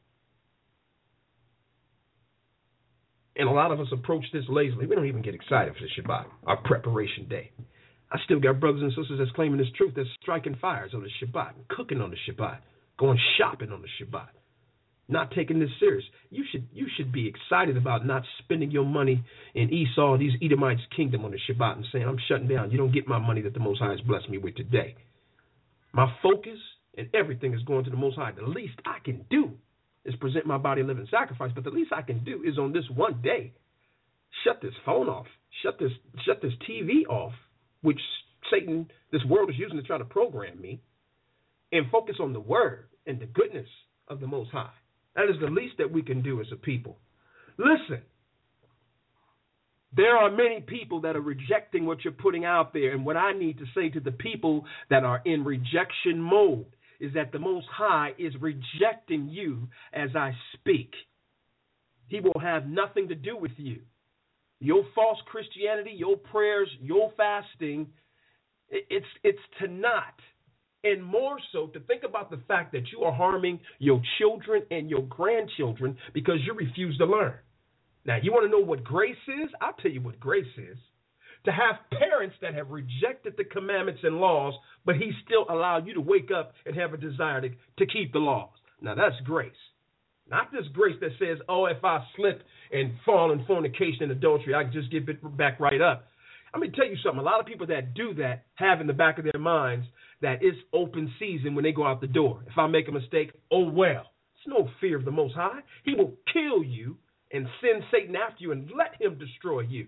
And a lot of us approach this lazily. We don't even get excited for the Shabbat, our preparation day. I still got brothers and sisters that's claiming this truth, that's striking fires on the Shabbat, cooking on the Shabbat, going shopping on the Shabbat. not taking this serious. You should you should be excited about not spending your money in Esau, these Edomites' kingdom on the Shabbat, and saying, I'm shutting down. You don't get my money that the Most High has blessed me with today. My focus and everything is going to the Most High. The least I can do is present my body a living sacrifice, but the least I can do is on this one day, shut this phone off, shut this shut this T V off, which Satan, this world is using to try to program me, and focus on the word and the goodness of the Most High. That is the least that we can do as a people. Listen, there are many people that are rejecting what you're putting out there, and what I need to say to the people that are in rejection mode is that the Most High is rejecting you as I speak. He will have nothing to do with you. Your false Christianity, your prayers, your fasting, it's it's to naught. And more so to think about the fact that you are harming your children and your grandchildren because you refuse to learn. Now, you want to know what grace is? I'll tell you what grace is. To have parents that have rejected the commandments and laws, but he still allowed you to wake up and have a desire to, to keep the laws. Now, that's grace. Not this grace that says, oh, if I slip and fall in fornication and adultery, I can just get it back right up. I'm going to tell you something. A lot of people that do that have in the back of their minds that it's open season when they go out the door. If I make a mistake, oh, well. There's no fear of the Most High. He will kill you and send Satan after you and let him destroy you.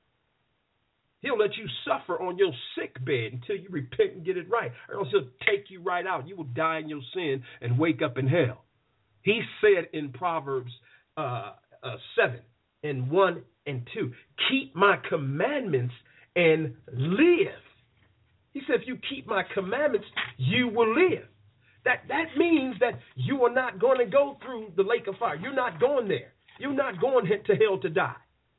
He'll let you suffer on your sick bed until you repent and get it right, or else he'll take you right out. You will die in your sin and wake up in hell. He said in Proverbs uh, uh, seven and one and two, keep my commandments and live. He said, if you keep my commandments, you will live. That that means that you are not going to go through the lake of fire. You're not going there. You're not going to hell to die.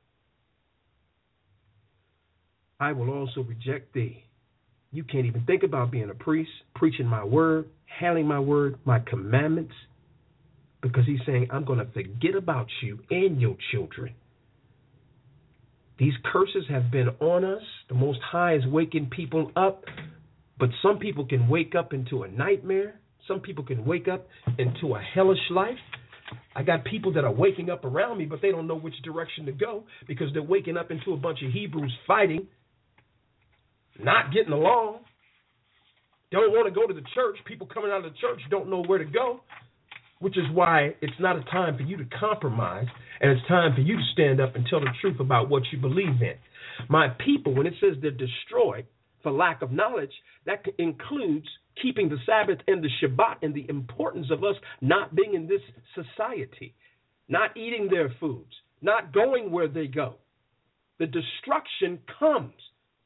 I will also reject thee. You can't even think about being a priest, preaching my word, handling my word, my commandments, because he's saying, I'm going to forget about you and your children. These curses have been on us. The Most High is waking people up, but some people can wake up into a nightmare. Some people can wake up into a hellish life. I got people that are waking up around me, but they don't know which direction to go because they're waking up into a bunch of Hebrews fighting, not getting along, don't want to go to the church. People coming out of the church don't know where to go, which is why it's not a time for you to compromise, and it's time for you to stand up and tell the truth about what you believe in. My people, when it says they're destroyed for lack of knowledge, that includes keeping the Sabbath and the Shabbat and the importance of us not being in this society, not eating their foods, not going where they go. The destruction comes.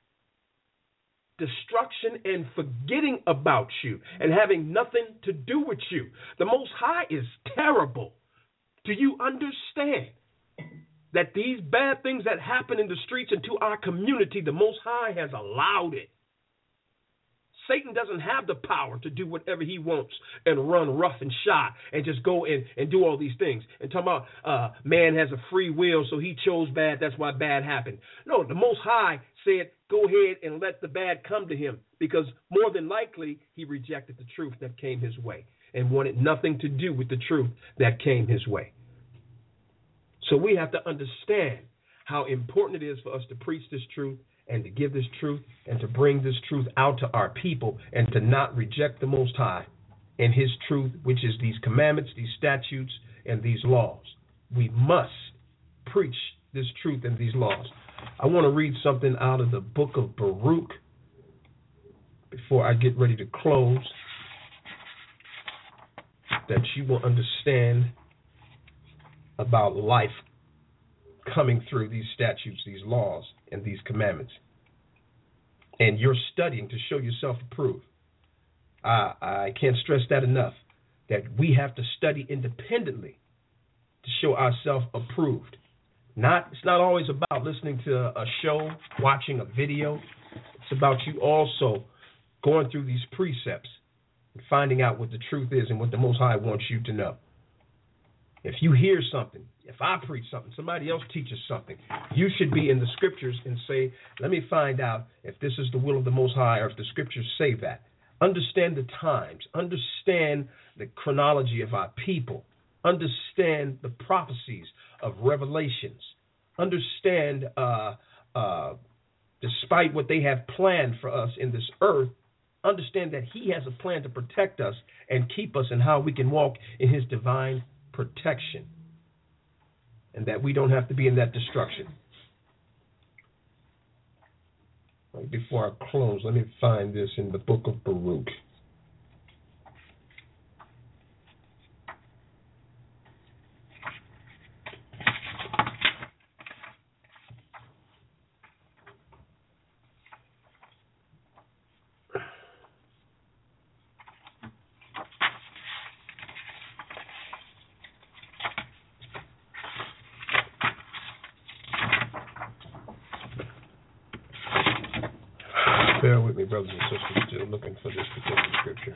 Destruction and forgetting about you and having nothing to do with you. The Most High is terrible. Do you understand that these bad things that happen in the streets and to our community, the Most High has allowed it? Satan doesn't have the power to do whatever he wants and run rough and shot and just go in and do all these things. And talking about uh, man has a free will, so he chose bad, that's why bad happened. No, the Most High said, go ahead and let the bad come to him, because more than likely he rejected the truth that came his way and wanted nothing to do with the truth that came his way. So we have to understand how important it is for us to preach this truth and to give this truth and to bring this truth out to our people and to not reject the Most High and his truth, which is these commandments, these statutes, and these laws. We must preach this truth and these laws. I want to read something out of the book of Baruch before I get ready to close, that you will understand about life coming through these statutes, these laws, and these commandments. And you're studying to show yourself approved. I, I can't stress that enough, that we have to study independently to show ourselves approved. Not, it's not always about listening to a show, watching a video. It's about you also going through these precepts and finding out what the truth is and what the Most High wants you to know. If you hear something, if I preach something, somebody else teaches something, you should be in the scriptures and say, let me find out if this is the will of the Most High or if the scriptures say that. Understand the times. Understand the chronology of our people. understand the prophecies of Revelations, understand, uh, uh, despite what they have planned for us in this earth, understand that he has a plan to protect us and keep us and how we can walk in his divine protection, and that we don't have to be in that destruction. Right, before I close, let me find this in the book of Baruch. Bear with me, brothers and sisters, still looking for this particular scripture.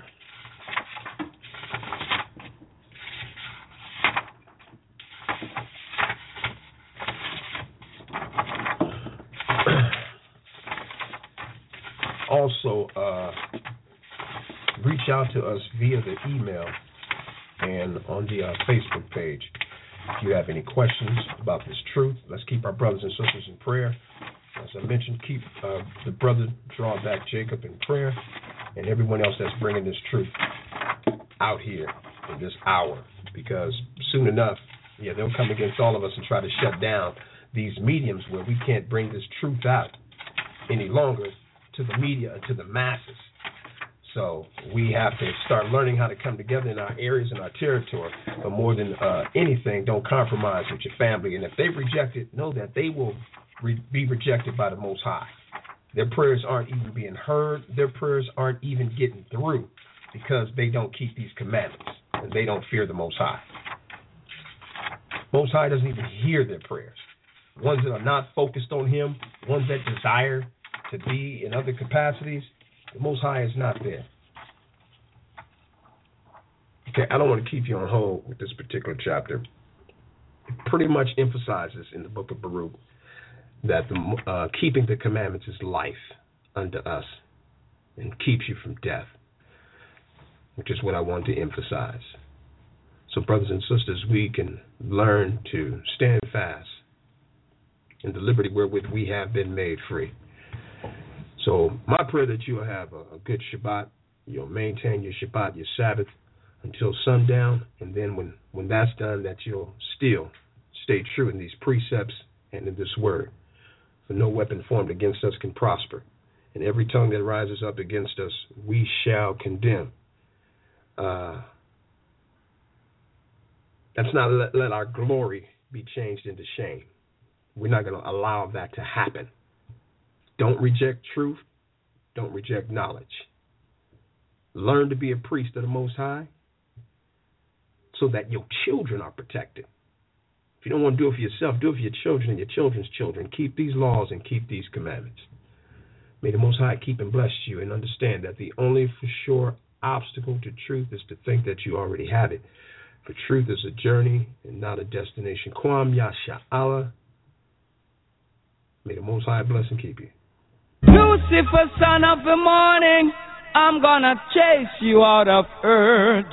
Also, uh, reach out to us via the email and on the uh, Facebook page. If you have any questions about this truth, let's keep our brothers and sisters in prayer. As I mentioned, keep uh, the brother Drawback Jacob in prayer, and everyone else that's bringing this truth out here in this hour, because soon enough, yeah, they'll come against all of us and try to shut down these mediums where we can't bring this truth out any longer to the media and to the masses. So we have to start learning how to come together in our areas and our territory. But more than uh, anything, don't compromise with your family. And if they reject it, know that they will re- be rejected by the Most High. Their prayers aren't even being heard. Their prayers aren't even getting through because they don't keep these commandments and they don't fear the Most High. Most High doesn't even hear their prayers. Ones that are not focused on Him, ones that desire to be in other capacities, the Most High is not there. Okay, I don't want to keep you on hold with this particular chapter. It pretty much emphasizes in the book of Baruch that the, uh, keeping the commandments is life unto us and keeps you from death, which is what I want to emphasize. So, brothers and sisters, we can learn to stand fast in the liberty wherewith we have been made free. So my prayer that you'll have a, a good Shabbat, you'll maintain your Shabbat, your Sabbath, until sundown, and then when, when that's done, that you'll still stay true in these precepts and in this word. For no weapon formed against us can prosper, and every tongue that rises up against us, we shall condemn. Uh, let's not let, let our glory be changed into shame. We're not going to allow that to happen. Don't reject truth. Don't reject knowledge. Learn to be a priest of the Most High so that your children are protected. If you don't want to do it for yourself, do it for your children and your children's children. Keep these laws and keep these commandments. May the Most High keep and bless you, and understand that the only for sure obstacle to truth is to think that you already have it. For truth is a journey and not a destination. Kwam Yasha Allah. May the Most High bless and keep you. Lucifer, son of the morning, I'm gonna chase you out of earth.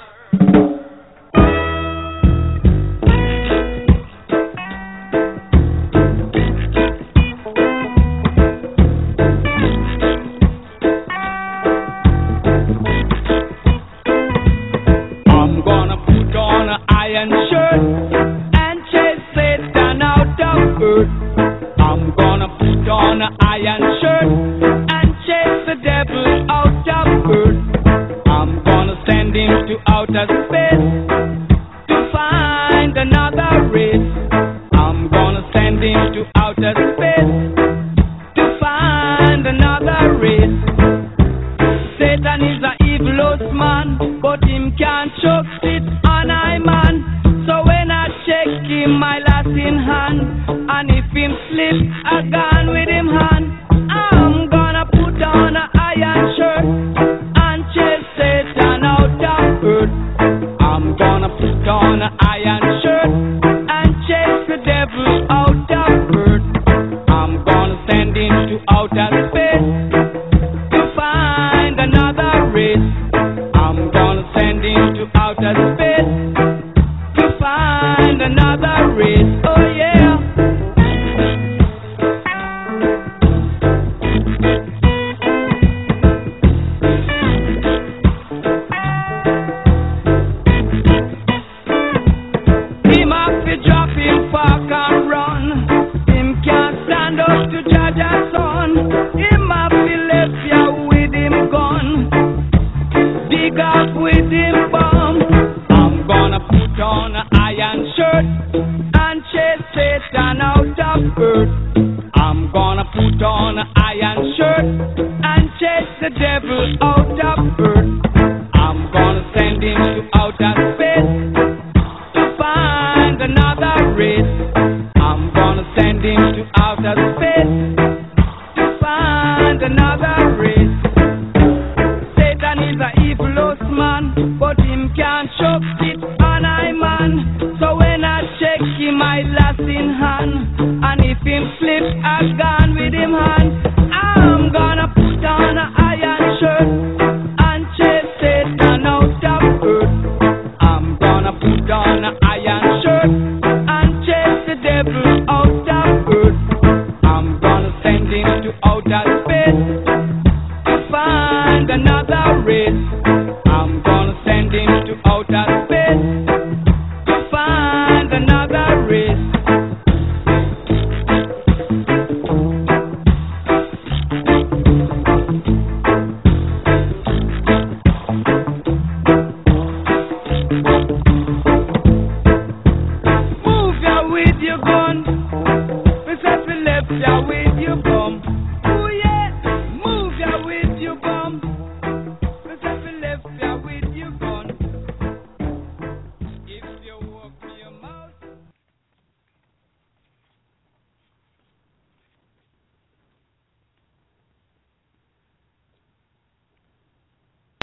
I'm gonna put on an iron shirt and chase Satan out of earth. I'm gonna put on an iron shirt and chase the devil out of earth. I'm gonna send him to outer space to find another race. I'm gonna send him to outer space to find another race. Satan is a evilous man, but him can't choke it on I man. So when I shake him, my last in hand, and if him slip, I gone with him hand. I'm gonna put on an iron shirt and chase Satan out of earth. I'm gonna put on an iron shirt and chase the devil out of earth. I'm gonna send him to outer space to find another race. I'm gonna send him to outer space to find walk and run. Him can't stand up to judge a son. Him have to left ya with him gun. Dig up with him bomb. I'm gonna put on an iron shirt and chase Satan out of earth. I'm gonna put on an iron shirt and chase the devil out of earth. I'm gonna send him to outer space to find another race. I'm gonna send him to outer space to find another race. Satan is a evil man, but him can't shove it on I man. So when I check him, I last in hand, and if him flip, I got